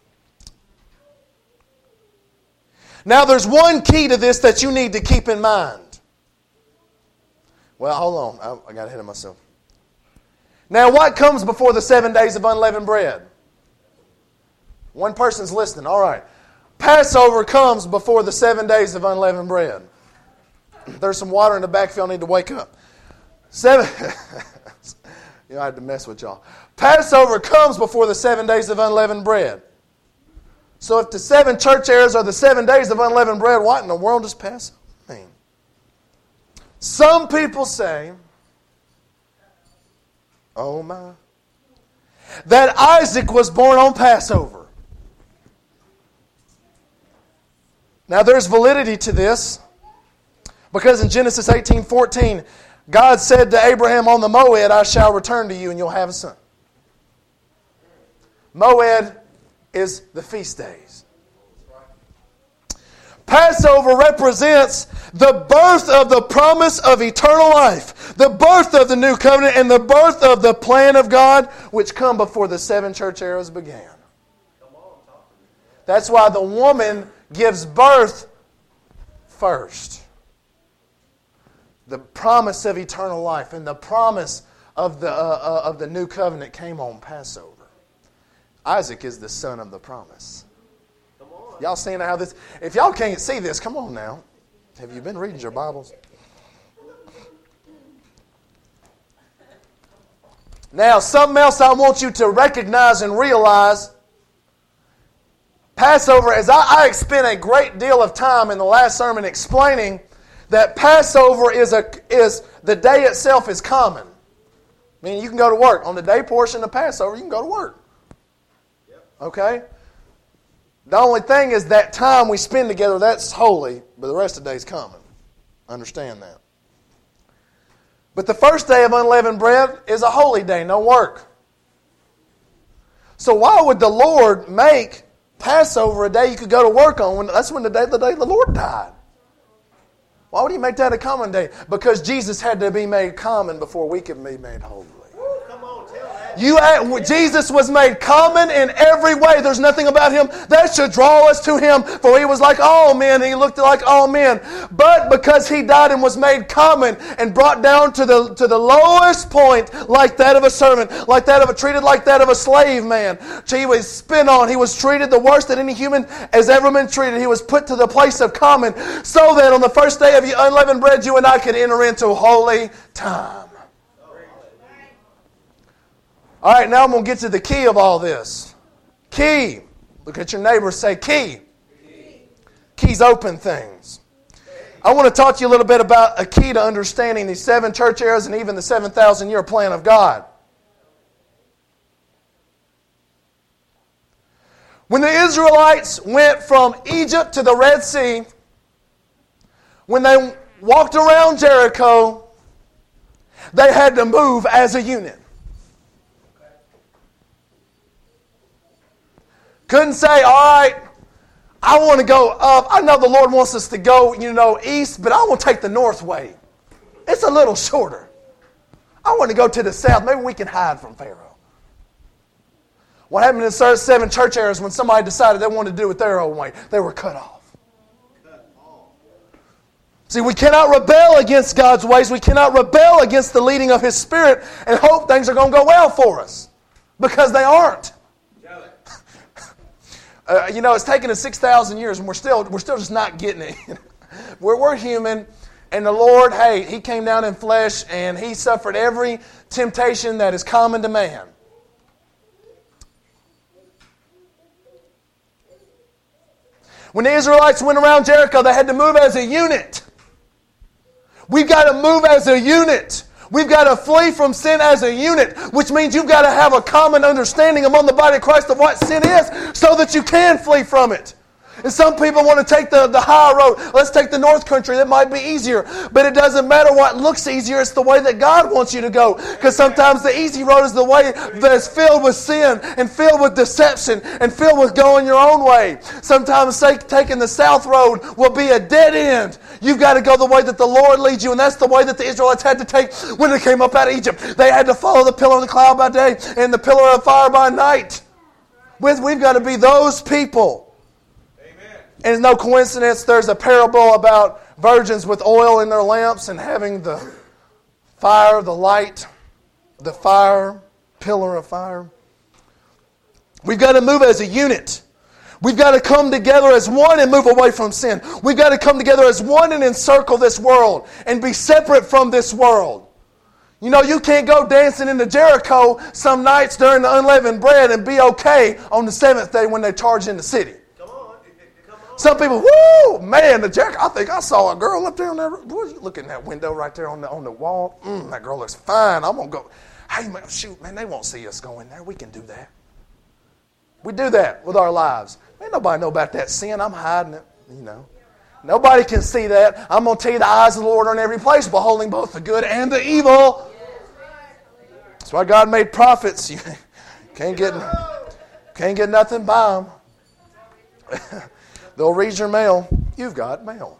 Now there's one key to this that you need to keep in mind. Well, hold on. I got ahead of myself. Now what comes before the 7 days of unleavened bread? One person's listening. All right. Passover comes before the 7 days of unleavened bread. There's some water in the back if y'all need to wake up. I had to mess with y'all. Passover comes before the 7 days of unleavened bread. So if the 7 church eras are the 7 days of unleavened bread, what in the world does Passover mean? Some people say, oh my, that Isaac was born on Passover. Now there's validity to this, because in Genesis 18:14, God said to Abraham, on the Moed, I shall return to you and you'll have a son. Moed is the feast days. Passover represents the birth of the promise of eternal life, the birth of the new covenant, and the birth of the plan of God, which come before the 7 church eras began. That's why the woman gives birth first. The promise of eternal life and the promise of the new covenant came on Passover. Isaac is the son of the promise. Y'all seeing how this... If y'all can't see this, come on now. Have you been reading your Bibles? Now, something else I want you to recognize and realize. Passover, as I spent a great deal of time in the last sermon explaining that Passover is the day itself is common. I mean, you can go to work. On the day portion of Passover, you can go to work. Okay? The only thing is that time we spend together, that's holy, but the rest of the day is common. Understand that. But the first day of unleavened bread is a holy day, no work. So why would the Lord make Passover a day you could go to work on? That's when the day the Lord died. Why would He make that a common day? Because Jesus had to be made common before we could be made holy. Jesus was made common in every way. There's nothing about Him that should draw us to Him, for He was like all men. He looked like all men. But because He died and was made common and brought down to the lowest point, like that of a servant, like that of treated like that of a slave man. He was spit on. He was treated the worst that any human has ever been treated. He was put to the place of common, so that on the first day of unleavened bread, you and I could enter into holy time. All right, now I'm going to get to the key of all this. Key. Look at your neighbor and say, key. Keys open things. I want to talk to you a little bit about a key to understanding these 7 church eras and even the 7,000-year plan of God. When the Israelites went from Egypt to the Red Sea, when they walked around Jericho, they had to move as a unit. Couldn't say, all right, I want to go up. I know the Lord wants us to go, east, but I want to take the north way. It's a little shorter. I want to go to the south. Maybe we can hide from Pharaoh. What happened in the 7 church eras when somebody decided they wanted to do it their own way? They were cut off. See, we cannot rebel against God's ways. We cannot rebel against the leading of His Spirit and hope things are going to go well for us. Because they aren't. It's taken us 6,000 years, and we're still just not getting it. We're human, and the Lord, He came down in flesh, and He suffered every temptation that is common to man. When the Israelites went around Jericho, they had to move as a unit. We've got to move as a unit. We've got to flee from sin as a unit, which means you've got to have a common understanding among the body of Christ of what sin is so that you can flee from it. And some people want to take the high road. Let's take the north country. That might be easier. But it doesn't matter what looks easier. It's the way that God wants you to go. Because sometimes the easy road is the way that's filled with sin and filled with deception and filled with going your own way. Sometimes taking the south road will be a dead end. You've got to go the way that the Lord leads you. And that's the way that the Israelites had to take when they came up out of Egypt. They had to follow the pillar of the cloud by day and the pillar of fire by night. We've got to be those people. And it's no coincidence there's a parable about virgins with oil in their lamps and having the fire, the light, the fire, pillar of fire. We've got to move as a unit. We've got to come together as one and move away from sin. We've got to come together as one and encircle this world and be separate from this world. You can't go dancing into Jericho some nights during the unleavened bread and be okay on the 7th day when they charge in the city. Some people, woo, man, the Jericho. I think I saw a girl up there on that. Look in that window right there on the wall. That girl looks fine. I'm gonna go. Hey, man, shoot, man, they won't see us go in there. We can do that. We do that with our lives. Ain't nobody know about that sin. I'm hiding it. Nobody can see that. I'm gonna tell you, the eyes of the Lord are in every place, beholding both the good and the evil. That's why God made prophets. You can't get nothing by them. They'll read your mail. You've got mail.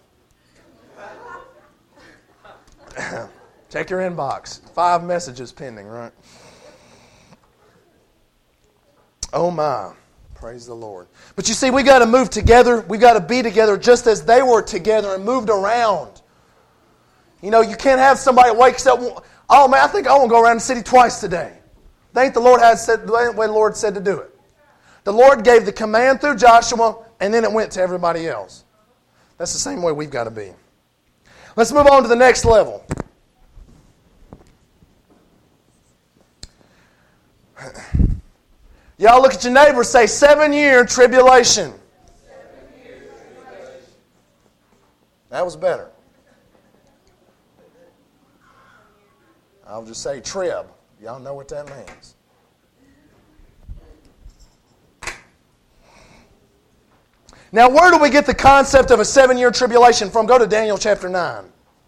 Check your inbox. 5 messages pending, right? Oh my. Praise the Lord. But you see, we got to move together. We got to be together just as they were together and moved around. You know, you can't have somebody that wakes up, oh man, I think I want to go around the city twice today. That ain't the Lord had said, the way the Lord said to do it. The Lord gave the command through Joshua, and then it went to everybody else. That's the same way we've got to be. Let's move on to the next level. Y'all look at your neighbor, say 7-year tribulation.
7 years tribulation.
That was better. I'll just say trib. Y'all know what that means. Now, where do we get the concept of a 7-year tribulation from? Go to Daniel chapter 9.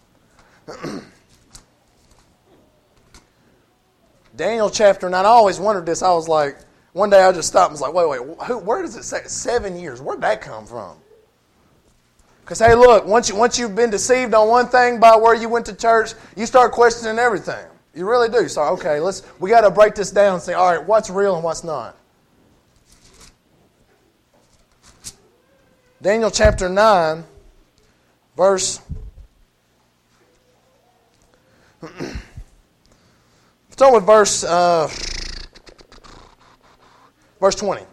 Daniel chapter 9. I always wondered this. I was like, one day I just stopped and was like, wait, where does it say 7 years? Where'd that come from? Because, hey, look, once you've been deceived on one thing by where you went to church, you start questioning everything. You really do. So, okay, we got to break this down and say, all right, what's real and what's not? Daniel chapter 9, verse... Start with verse 20.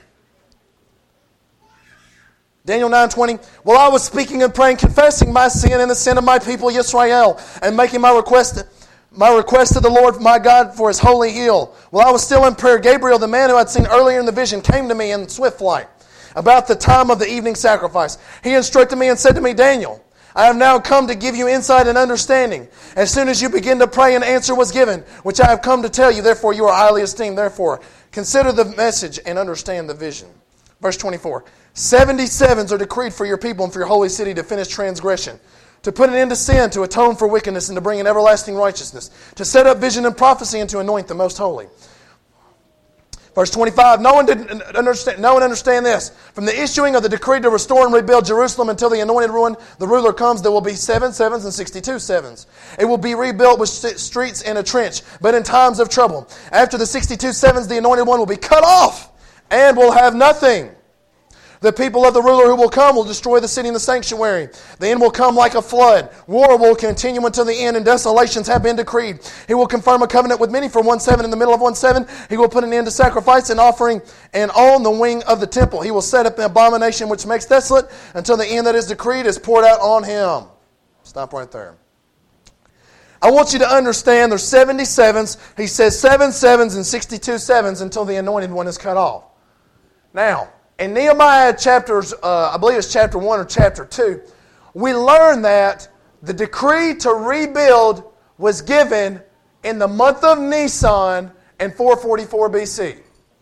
Daniel 9:20. While I was speaking and praying, confessing my sin and the sin of my people Israel, and making my request to the Lord my God for His holy hill. While I was still in prayer, Gabriel, the man who I'd seen earlier in the vision, came to me in swift flight about the time of the evening sacrifice. He instructed me and said to me, Daniel, I have now come to give you insight and understanding. As soon as you begin to pray, an answer was given, which I have come to tell you. Therefore, you are highly esteemed. Therefore, consider the message and understand the vision. Verse 24. 77s are decreed for your people and for your holy city to finish transgression, to put an end to sin, to atone for wickedness, and to bring in everlasting righteousness, to set up vision and prophecy, and to anoint the most holy. Verse 25, no one understand this. From the issuing of the decree to restore and rebuild Jerusalem until the anointed one, the ruler comes, there will be 7 sevens and 62 sevens. It will be rebuilt with streets and a trench, but in times of trouble. After the 62 sevens, the anointed one will be cut off and will have nothing. The people of the ruler who will come will destroy the city and the sanctuary. The end will come like a flood. War will continue until the end, and desolations have been decreed. He will confirm a covenant with many for 1 7. In the middle of 1 7, he will put an end to sacrifice and offering, and on the wing of the temple he will set up an abomination which makes desolate until the end that is decreed is poured out on him. Stop right there. I want you to understand there's 77s. He says 7 sevens and 62 sevens until the anointed one is cut off. Now, in Nehemiah chapters, I believe it's chapter 1 or chapter 2, we learn that the decree to rebuild was given in the month of Nisan in 444 BC.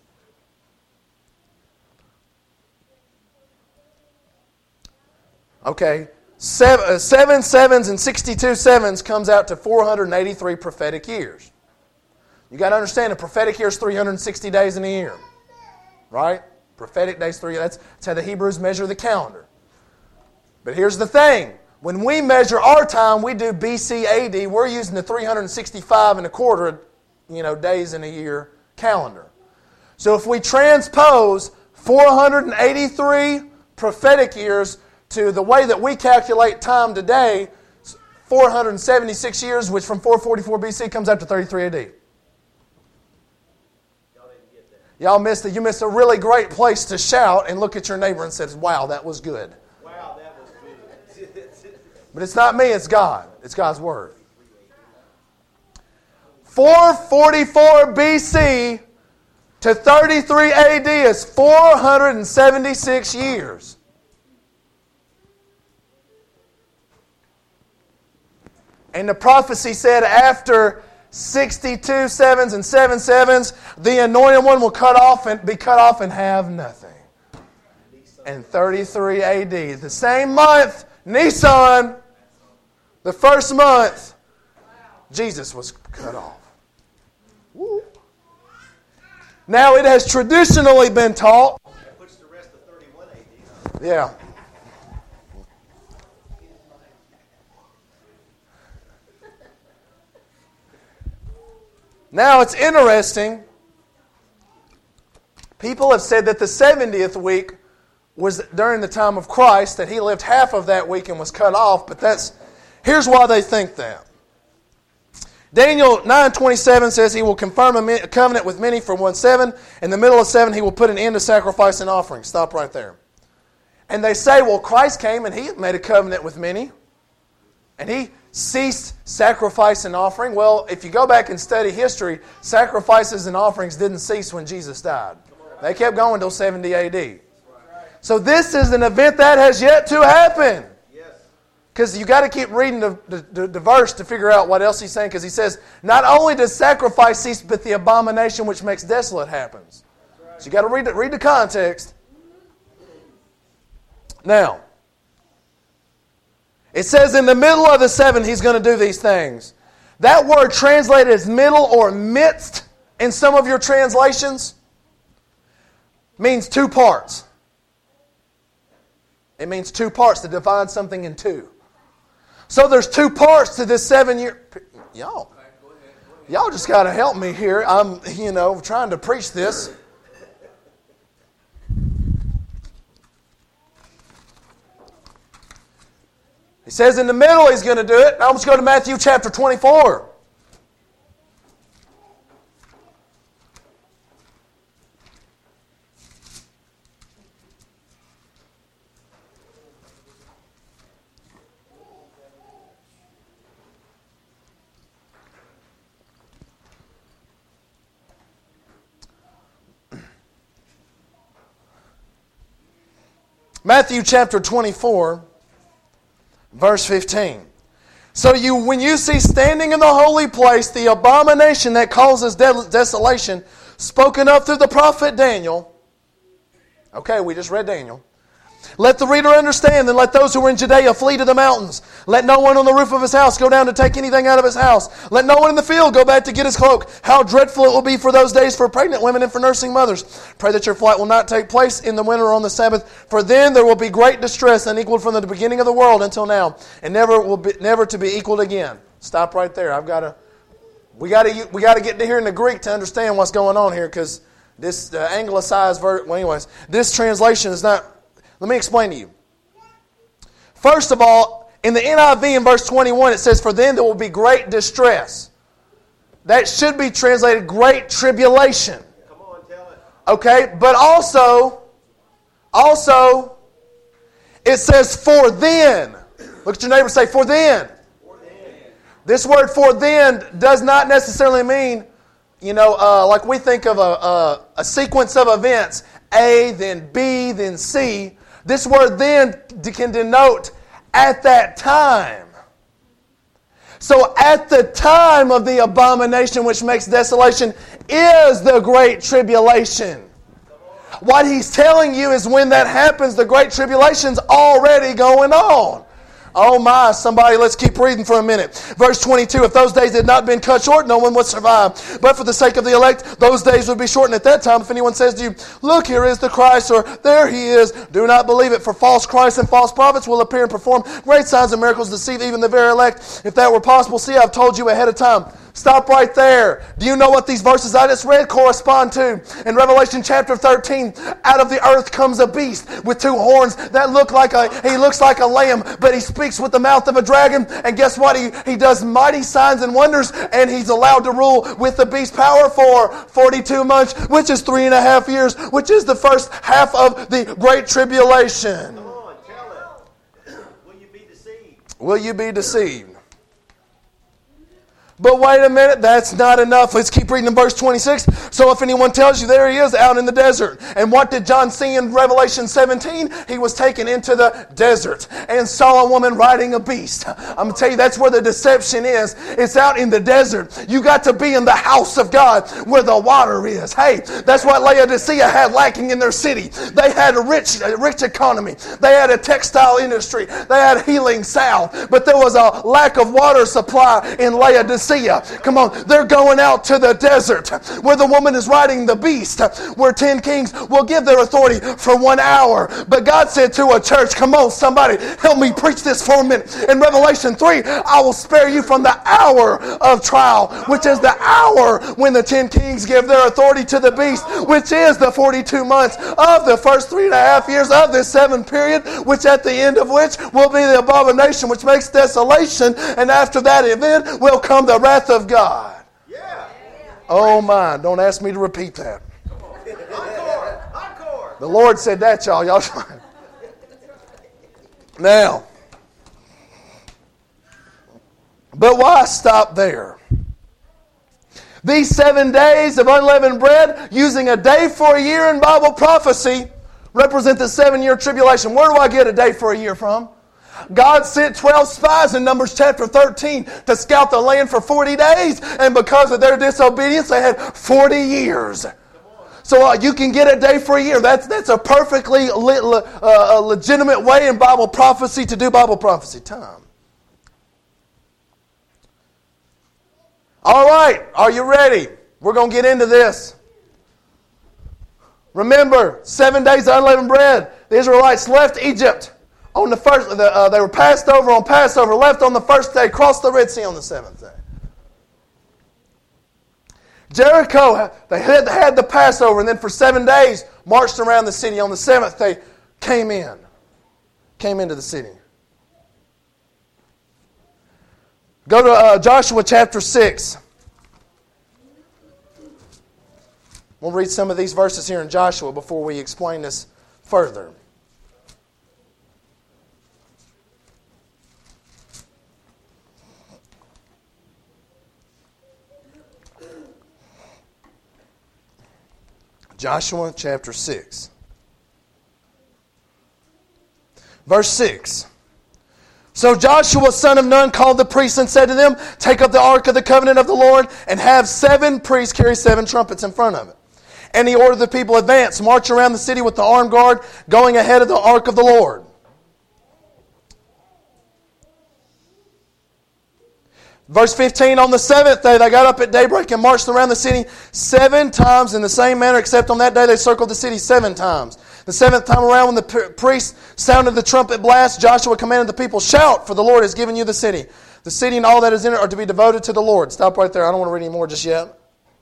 Okay, 7 sevens and 62 sevens comes out to 483 prophetic years. You got to understand, a prophetic year is 360 days in a year, right? Prophetic days, 3. That's how the Hebrews measure the calendar. But here's the thing. When we measure our time, we do BC AD. We're using the 365 and a quarter, days in a year calendar. So if we transpose 483 prophetic years to the way that we calculate time today, 476 years, which from 444 BC comes out to 33 AD. Y'all missed it. You missed a really great place to shout and look at your neighbor and say, wow, that was good.
Wow, that was good.
But it's not me, it's God. It's God's Word. 444 BC to 33 AD is 476 years. And the prophecy said after 62 sevens and 7 sevens, the anointed one will be cut off and have nothing. And 33 AD, the same month, Nisan, the first month, Jesus was cut off. Woo. Now it has traditionally been taught.
That puts the rest of 31 AD.
Yeah. Now it's interesting. People have said that the 70th week was during the time of Christ, that He lived half of that week and was cut off, but here's why they think that. Daniel 9:27 says He will confirm a covenant with many for 1/7. In the middle of 7, He will put an end to sacrifice and offering. Stop right there. And they say, well, Christ came and He made a covenant with many. And He ceased sacrifice and offering. Well, if you go back and study history, sacrifices and offerings didn't cease when Jesus died. They kept going until 70 AD. So this is an event that has yet to happen. Because you got to keep reading the verse to figure out what else He's saying. Because He says, not only does sacrifice cease, but the abomination which makes desolate happens. So you got to read the context. Now, it says in the middle of the 7, He's going to do these things. That word translated as middle or midst in some of your translations means two parts. It means two parts to divide something in two. So there's two parts to this 7-year... Y'all just got to help me here. I'm, trying to preach this. He says in the middle He's going to do it. Now let's go to Matthew chapter 24. Matthew chapter 24, verse 15. So when you see standing in the holy place the abomination that causes desolation, spoken of through the prophet Daniel. Okay, we just read Daniel. Let the reader understand, and let those who are in Judea flee to the mountains. Let no one on the roof of his house go down to take anything out of his house. Let no one in the field go back to get his cloak. How dreadful it will be for those days for pregnant women and for nursing mothers. Pray that your flight will not take place in the winter or on the Sabbath, for then there will be great distress unequaled from the beginning of the world until now, and never to be equaled again. Stop right there. We got to get to here in the Greek to understand what's going on here, because this anglicized version. Well, anyways, this translation is not. Let me explain to you. First of all, in the NIV in verse 21, it says, for then there will be great distress. That should be translated great tribulation.
Come on, tell it.
Okay, but also, it says for then. Look at your neighbor and say, for then.
For then.
This word for then does not necessarily mean, like we think of a sequence of events, A, then B, then C. This word then can denote at that time. So at the time of the abomination which makes desolation is the great tribulation. What he's telling you is when that happens, the great tribulation's already going on. Oh my, somebody, let's keep reading for a minute. Verse 22, if those days had not been cut short, no one would survive. But for the sake of the elect, those days would be shortened. At that time, if anyone says to you, look, here is the Christ, or there He is, do not believe it. For false Christs and false prophets will appear and perform great signs and miracles to deceive even the very elect. If that were possible, see, I've told you ahead of time. Stop right there. Do you know what these verses I just read correspond to? In Revelation chapter 13, out of the earth comes a beast with two horns that he looks like a lamb, but he speaks with the mouth of a dragon. And guess what? He does mighty signs and wonders, and he's allowed to rule with the beast's power for 42 months, which is 3.5 years, which is the first half of the Great Tribulation.
Come on, tell it. Will you be deceived?
Will you be deceived? But wait a minute, that's not enough. Let's keep reading in verse 26. So if anyone tells you, there He is out in the desert. And what did John see in Revelation 17? He was taken into the desert and saw a woman riding a beast. I'm going to tell you, that's where the deception is. It's out in the desert. You got to be in the house of God where the water is. Hey, that's what Laodicea had lacking in their city. They had a rich economy. They had a textile industry. They had healing salve. But there was a lack of water supply in Laodicea. Laodicea. Come on, they're going out to the desert where the woman is riding the beast, where 10 kings will give their authority for 1 hour. But God said to a church, come on, somebody, help me preach this for a minute. In Revelation 3, I will spare you from the hour of trial, which is the hour when the 10 kings give their authority to the beast, which is the 42 months of the first 3.5 years of this 7 period, which at the end of which will be the abomination which makes desolation, and after that event will come the wrath of God.
Yeah.
Oh my, don't ask me to repeat that.
Encore.
The Lord said that, y'all. Y'all now, but why stop there? These 7 days of unleavened bread, using a day for a year in Bible prophecy, represent the 7-year tribulation. Where do I get a day for a year from? God sent 12 spies in Numbers chapter 13 to scout the land for 40 days. And because of their disobedience, they had 40 years. So you can get a day for a year. That's a perfectly legitimate way in Bible prophecy to do Bible prophecy time. All right, are you ready? We're going to get into this. Remember, 7 days of unleavened bread. The Israelites left Egypt on the first. They were passed over on Passover, left on the first day, crossed the Red Sea on the 7th day. Jericho, they had the Passover, and then for 7 days marched around the city. On the 7th day, came into the city. Go to Joshua chapter 6. We'll read some of these verses here in Joshua before we explain this further. Joshua chapter 6. Verse 6. So Joshua, son of Nun, called the priests and said to them, take up the ark of the covenant of the Lord and have 7 priests carry 7 trumpets in front of it. And he ordered the people, advance, march around the city with the armed guard, going ahead of the ark of the Lord. Verse 15, on the 7th day they got up at daybreak and marched around the city 7 times in the same manner, except on that day they circled the city 7 times. The 7th time around, when the priest sounded the trumpet blast, Joshua commanded the people, shout, for the Lord has given you the city. The city and all that is in it are to be devoted to the Lord. Stop right there. I don't want to read any more just yet.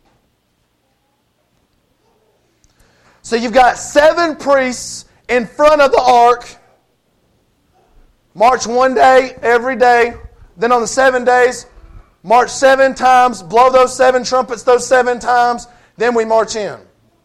So you've got 7 priests in front of the ark. March 1 day, every day. Then on the 7 days, march 7 times, blow those 7 trumpets those 7 times, then we march in.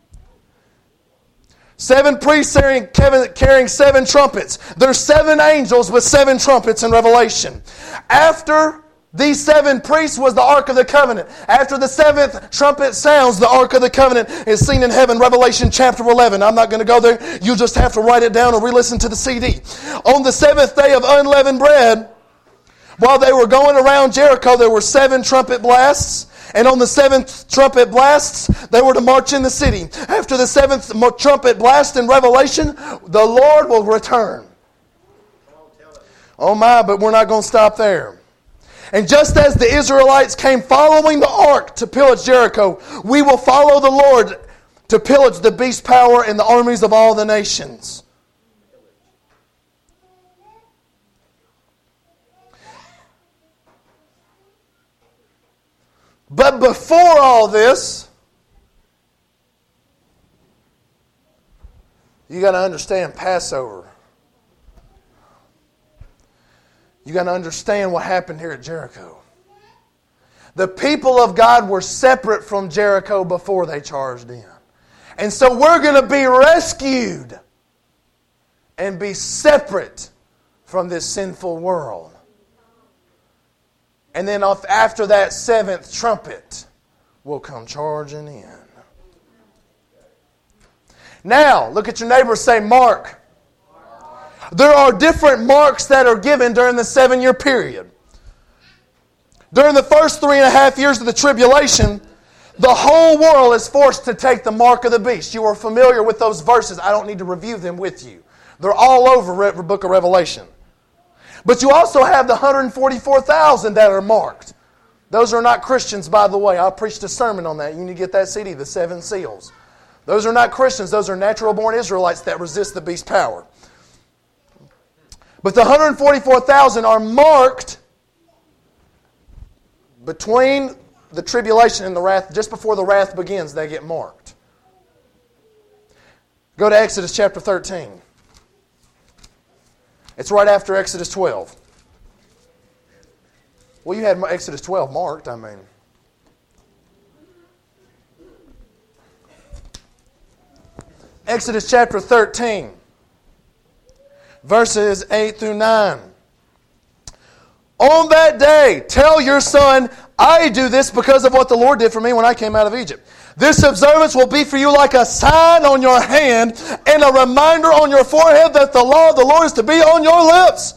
7 priests carrying 7 trumpets. There's 7 angels with 7 trumpets in Revelation. After these 7 priests was the Ark of the Covenant. After the 7th trumpet sounds, the Ark of the Covenant is seen in heaven. Revelation chapter 11. I'm not going to go there. You just have to write it down or re-listen to the CD. On the 7th day of unleavened bread, while they were going around Jericho, there were 7 trumpet blasts. And on the 7th trumpet blasts, they were to march in the city. After the 7th trumpet blast in Revelation, the Lord will return. Oh my, but we're not going to stop there. And just as the Israelites came following the ark to pillage Jericho, we will follow the Lord to pillage the beast power and the armies of all the nations. But before all this, you got to understand Passover. You got to understand what happened here at Jericho. The people of God were separate from Jericho before they charged in. And so we're going to be rescued and be separate from this sinful world. And then after that 7th trumpet, we'll come charging in. Now, look at your neighbor and say, mark. There are different marks that are given during the 7-year period. During the first 3.5 years of the tribulation, the whole world is forced to take the mark of the beast. You are familiar with those verses. I don't need to review them with you. They're all over the book of Revelation. But you also have the 144,000 that are marked. Those are not Christians, by the way. I preached a sermon on that. You need to get that CD, The Seven Seals. Those are not Christians. Those are natural-born Israelites that resist the beast's power. But the 144,000 are marked between the tribulation and the wrath. Just before the wrath begins, they get marked. Go to Exodus chapter 13. It's right after Exodus 12. Well, you had Exodus 12 marked, I mean. Exodus chapter 13, verses 8 through 9. On that day, tell your son, I do this because of what the Lord did for me when I came out of Egypt. This observance will be for you like a sign on your hand and a reminder on your forehead that the law of the Lord is to be on your lips.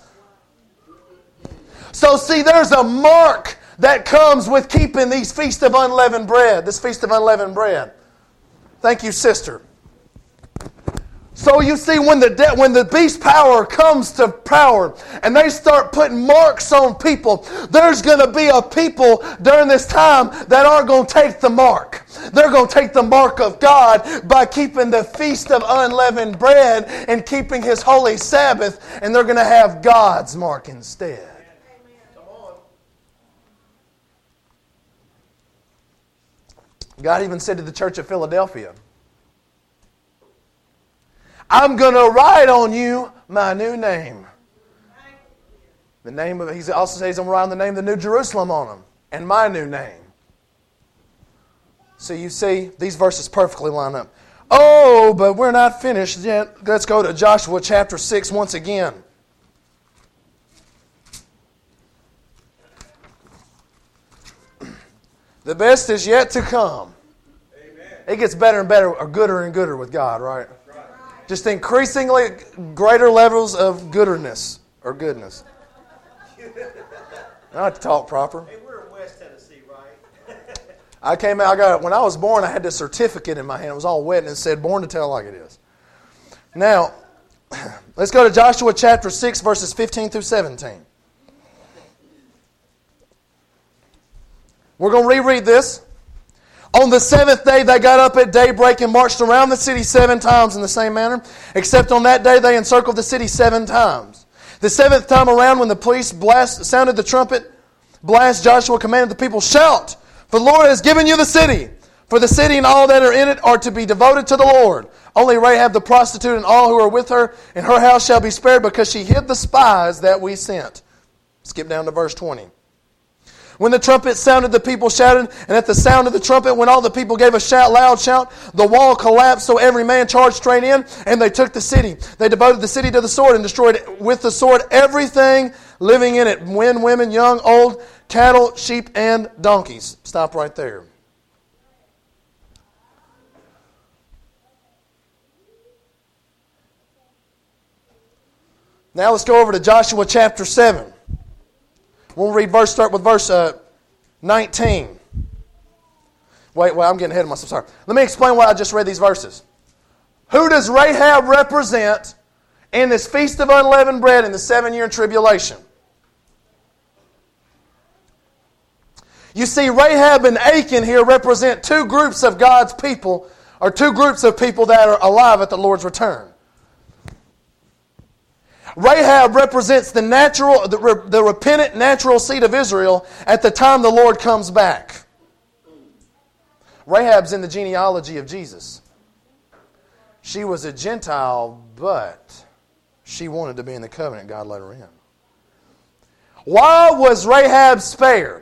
So see, there's a mark that comes with keeping these Feast of Unleavened Bread. This Feast of Unleavened Bread. Thank you, sister. So you see, when the beast power comes to power and they start putting marks on people, there's going to be a people during this time that aren't going to take the mark. They're going to take the mark of God by keeping the Feast of Unleavened Bread and keeping His holy Sabbath, and they're going to have God's mark instead. God even said to the church of Philadelphia, I'm going to write on you my new name. The name of, he also says, I'm writing the name of the New Jerusalem on them, and my new name. So you see, these verses perfectly line up. Oh, but we're not finished yet. Let's go to Joshua chapter 6 once again. The best is yet to come. Amen. It gets better and better, or gooder and gooder with God, right? Just increasingly greater levels of goodness or goodness. I have to talk proper.
Hey, we're in West Tennessee, right?
When I was born, I had this certificate in my hand. It was all wet and it said, born to tell like it is. Now, let's go to Joshua chapter 6, verses 15 through 17. We're going to reread this. On the seventh day they got up at daybreak and marched around the city 7 times in the same manner, except on that day they encircled the city 7 times. The 7th time around, when the police sounded the trumpet blast, Joshua commanded the people, shout, for the Lord has given you the city. For the city and all that are in it are to be devoted to the Lord. Only Rahab the prostitute and all who are with her in her house shall be spared, because she hid the spies that we sent. Skip down to verse 20. When the trumpet sounded, the people shouted, and at the sound of the trumpet, when all the people gave a loud shout, the wall collapsed, so every man charged straight in, and they took the city. They devoted the city to the sword and destroyed with the sword everything living in it, men, women, young, old, cattle, sheep, and donkeys. Stop right there. Now let's go over to Joshua chapter 7. We'll start with verse 19. Wait, I'm getting ahead of myself. Sorry. Let me explain why I just read these verses. Who does Rahab represent in this Feast of Unleavened Bread in the 7-year tribulation? You see, Rahab and Achan here represent 2 groups of God's people, or 2 groups of people that are alive at the Lord's return. Rahab represents the repentant natural seed of Israel at the time the Lord comes back. Rahab's in the genealogy of Jesus. She was a Gentile, but she wanted to be in the covenant. God let her in. Why was Rahab spared?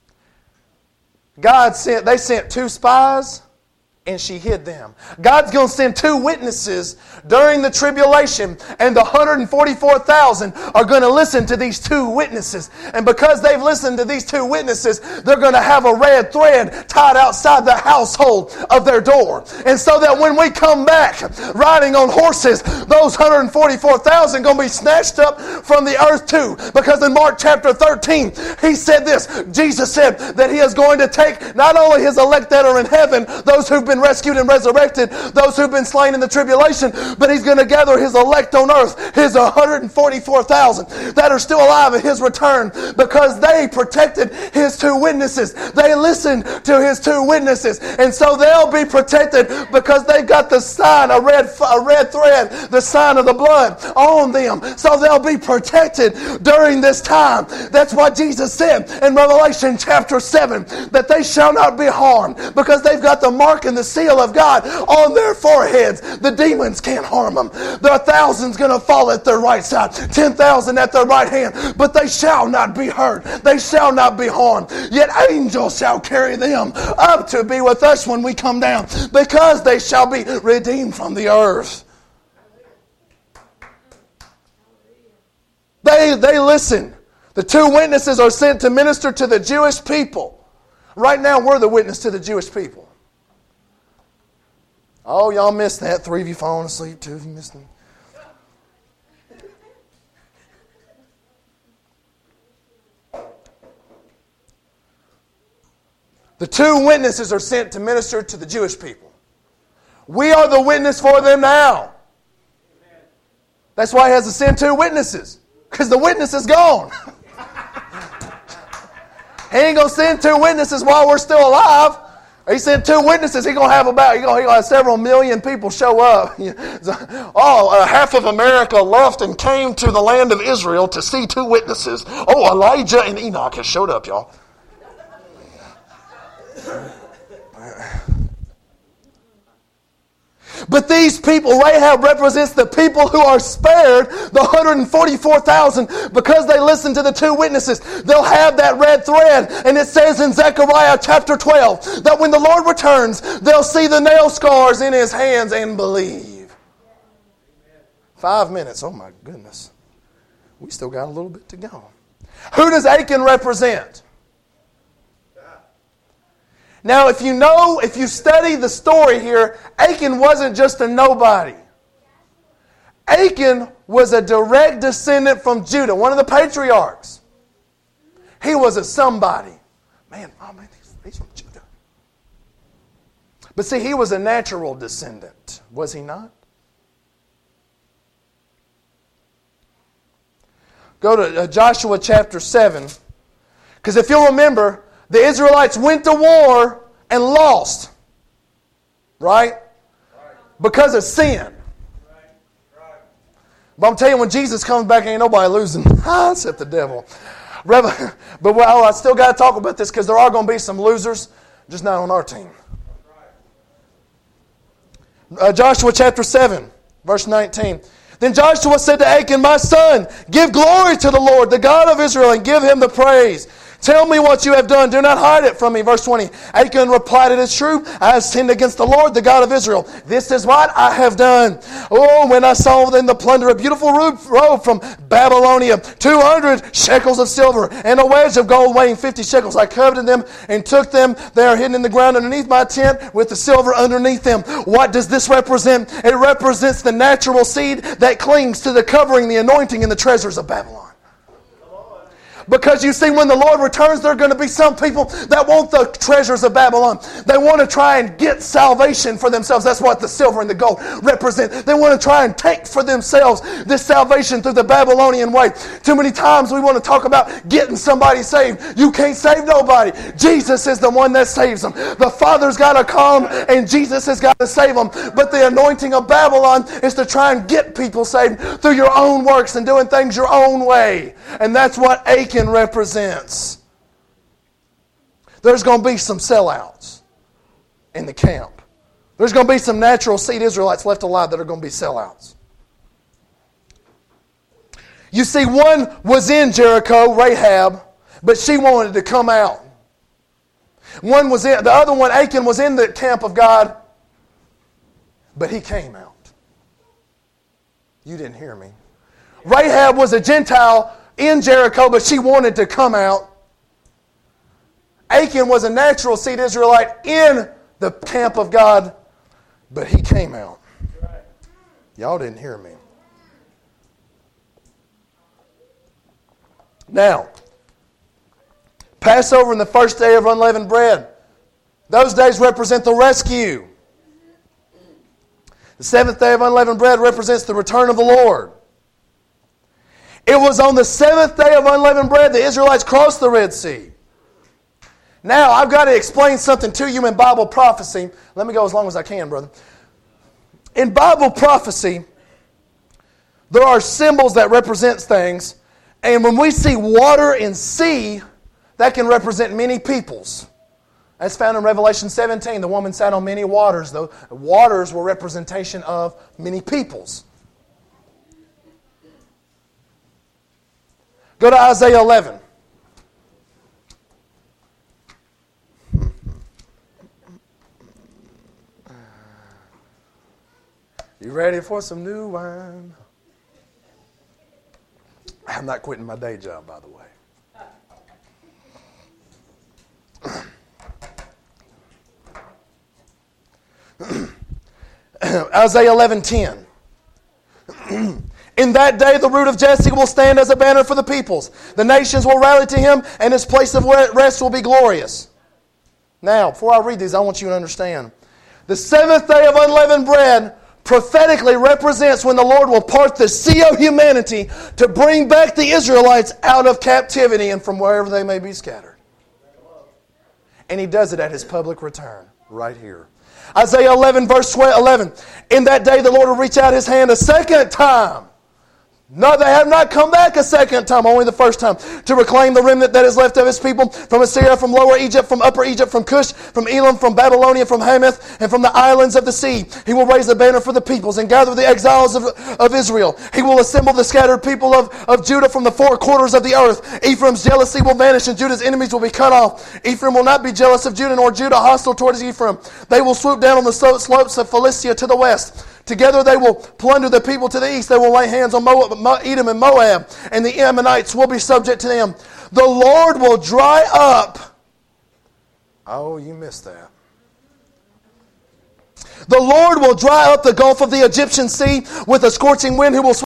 They sent 2 spies, and she hid them. God's going to send 2 witnesses during the tribulation, and the 144,000 are going to listen to these 2 witnesses. And because they've listened to these 2 witnesses, they're going to have a red thread tied outside the household of their door. And so that when we come back riding on horses, those 144,000 are going to be snatched up from the earth too. Because in Mark chapter 13, He said this. Jesus said that He is going to take not only His elect that are in heaven, those who've been been rescued and resurrected, those who've been slain in the tribulation, but He's going to gather His elect on earth, His 144,000 that are still alive at His return, because they protected His two witnesses. They listened to His two witnesses, and so they'll be protected because they've got the sign, a red thread, the sign of the blood on them. So they'll be protected during this time. That's what Jesus said in Revelation chapter 7, that they shall not be harmed because they've got the mark and the seal of God on their foreheads. The demons can't harm them. There are thousands going to fall at their right side, 10,000 at their right hand, but they shall not be hurt. They shall not be harmed. Yet angels shall carry them up to be with us when we come down, because they shall be redeemed from the earth. They listen. The two witnesses are sent to minister to the Jewish people. Right now, we're the witness to the Jewish people. Oh, y'all missed that. 3 of you falling asleep, 2 of you missed it. The two witnesses are sent to minister to the Jewish people. We are the witness for them now. That's why He has to send 2 witnesses, because the witness is gone. He ain't going to send 2 witnesses while we're still alive. He sent 2 witnesses. He's going to have several million people show up. Half of America left and came to the land of Israel to see 2 witnesses. Oh, Elijah and Enoch has showed up, y'all. But these people, Rahab represents the people who are spared, the 144,000, because they listened to the 2 witnesses. They'll have that red thread. And it says in Zechariah chapter 12 that when the Lord returns, they'll see the nail scars in His hands and believe. 5 minutes. Oh my goodness. We still got a little bit to go. Who does Achan represent? Now, if you study the story here, Achan wasn't just a nobody. Achan was a direct descendant from Judah, one of the patriarchs. He was a somebody. Man, he's from Judah. But see, he was a natural descendant, was he not? Go to Joshua chapter 7. Because if you'll remember, the Israelites went to war and lost. Right? Because of sin. But I'm telling you, when Jesus comes back, ain't nobody losing. Except the devil. But I still got to talk about this because there are going to be some losers, just not on our team. Joshua chapter 7, verse 19. Then Joshua said to Achan, my son, give glory to the Lord, the God of Israel, and give Him the praise. Tell me what you have done. Do not hide it from me. Verse 20. Achan replied, it is true. I have sinned against the Lord, the God of Israel. This is what I have done. Oh, when I saw in the plunder a beautiful robe from Babylonia, 200 shekels of silver, and a wedge of gold weighing 50 shekels. I coveted them and took them. They are hidden in the ground underneath my tent with the silver underneath them. What does this represent? It represents the natural seed that clings to the covering, the anointing, and the treasures of Babylon. Because you see, when the Lord returns, there are going to be some people that want the treasures of Babylon. They want to try and get salvation for themselves. That's what the silver and the gold represent. They want to try and take for themselves this salvation through the Babylonian way. Too many times we want to talk about getting somebody saved. You can't save nobody. Jesus is the one that saves them. The Father's got to come and Jesus has got to save them. But the anointing of Babylon is to try and get people saved through your own works and doing things your own way. And that's what Achan represents. There's going to be some sellouts in the camp. There's going to be some natural seed Israelites left alive that are going to be sellouts. You see, one was in Jericho, Rahab, but she wanted to come out. The other one, Achan, was in the camp of God, but he came out. You didn't hear me. Rahab was a Gentile in Jericho, but she wanted to come out. Achan was a natural seed Israelite in the camp of God, but he came out. Y'all didn't hear me. Now, Passover and the first day of unleavened bread. Those days represent the rescue The seventh day of unleavened bread represents the return of the Lord. It was on the seventh day of unleavened bread the Israelites crossed the Red Sea. Now, I've got to explain something to you in Bible prophecy. Let me go as long as I can, brother. In Bible prophecy, there are symbols that represent things. And when we see water and sea, that can represent many peoples. That's found in Revelation 17. The woman sat on many waters. The waters were representation of many peoples. Go to Isaiah 11. You ready for some new wine? I'm not quitting my day job, by the way. Isaiah 11:10. In that day the root of Jesse will stand as a banner for the peoples. The nations will rally to him, and his place of rest will be glorious. Now, before I read these, I want you to understand. The seventh day of unleavened bread prophetically represents when the Lord will part the sea of humanity to bring back the Israelites out of captivity and from wherever they may be scattered. And he does it at his public return, right here. Isaiah 11, verse 11. In that day the Lord will reach out his hand a second time. No, they have not come back a second time, only the first time, to reclaim the remnant that is left of his people from Assyria, from lower Egypt, from upper Egypt, from Cush, from Elam, from Babylonia, from Hamath, and from the islands of the sea. He will raise a banner for the peoples and gather the exiles of Israel. He will assemble the scattered people of Judah from the four quarters of the earth. Ephraim's jealousy will vanish and Judah's enemies will be cut off. Ephraim will not be jealous of Judah, nor Judah hostile towards Ephraim. They will swoop down on the slopes of Philistia to the west. Together they will plunder the people to the east. They will lay hands on Edom and Moab, and the Ammonites will be subject to them. The Lord will dry up. Oh, you missed that. The Lord will dry up the gulf of the Egyptian sea with a scorching wind, who will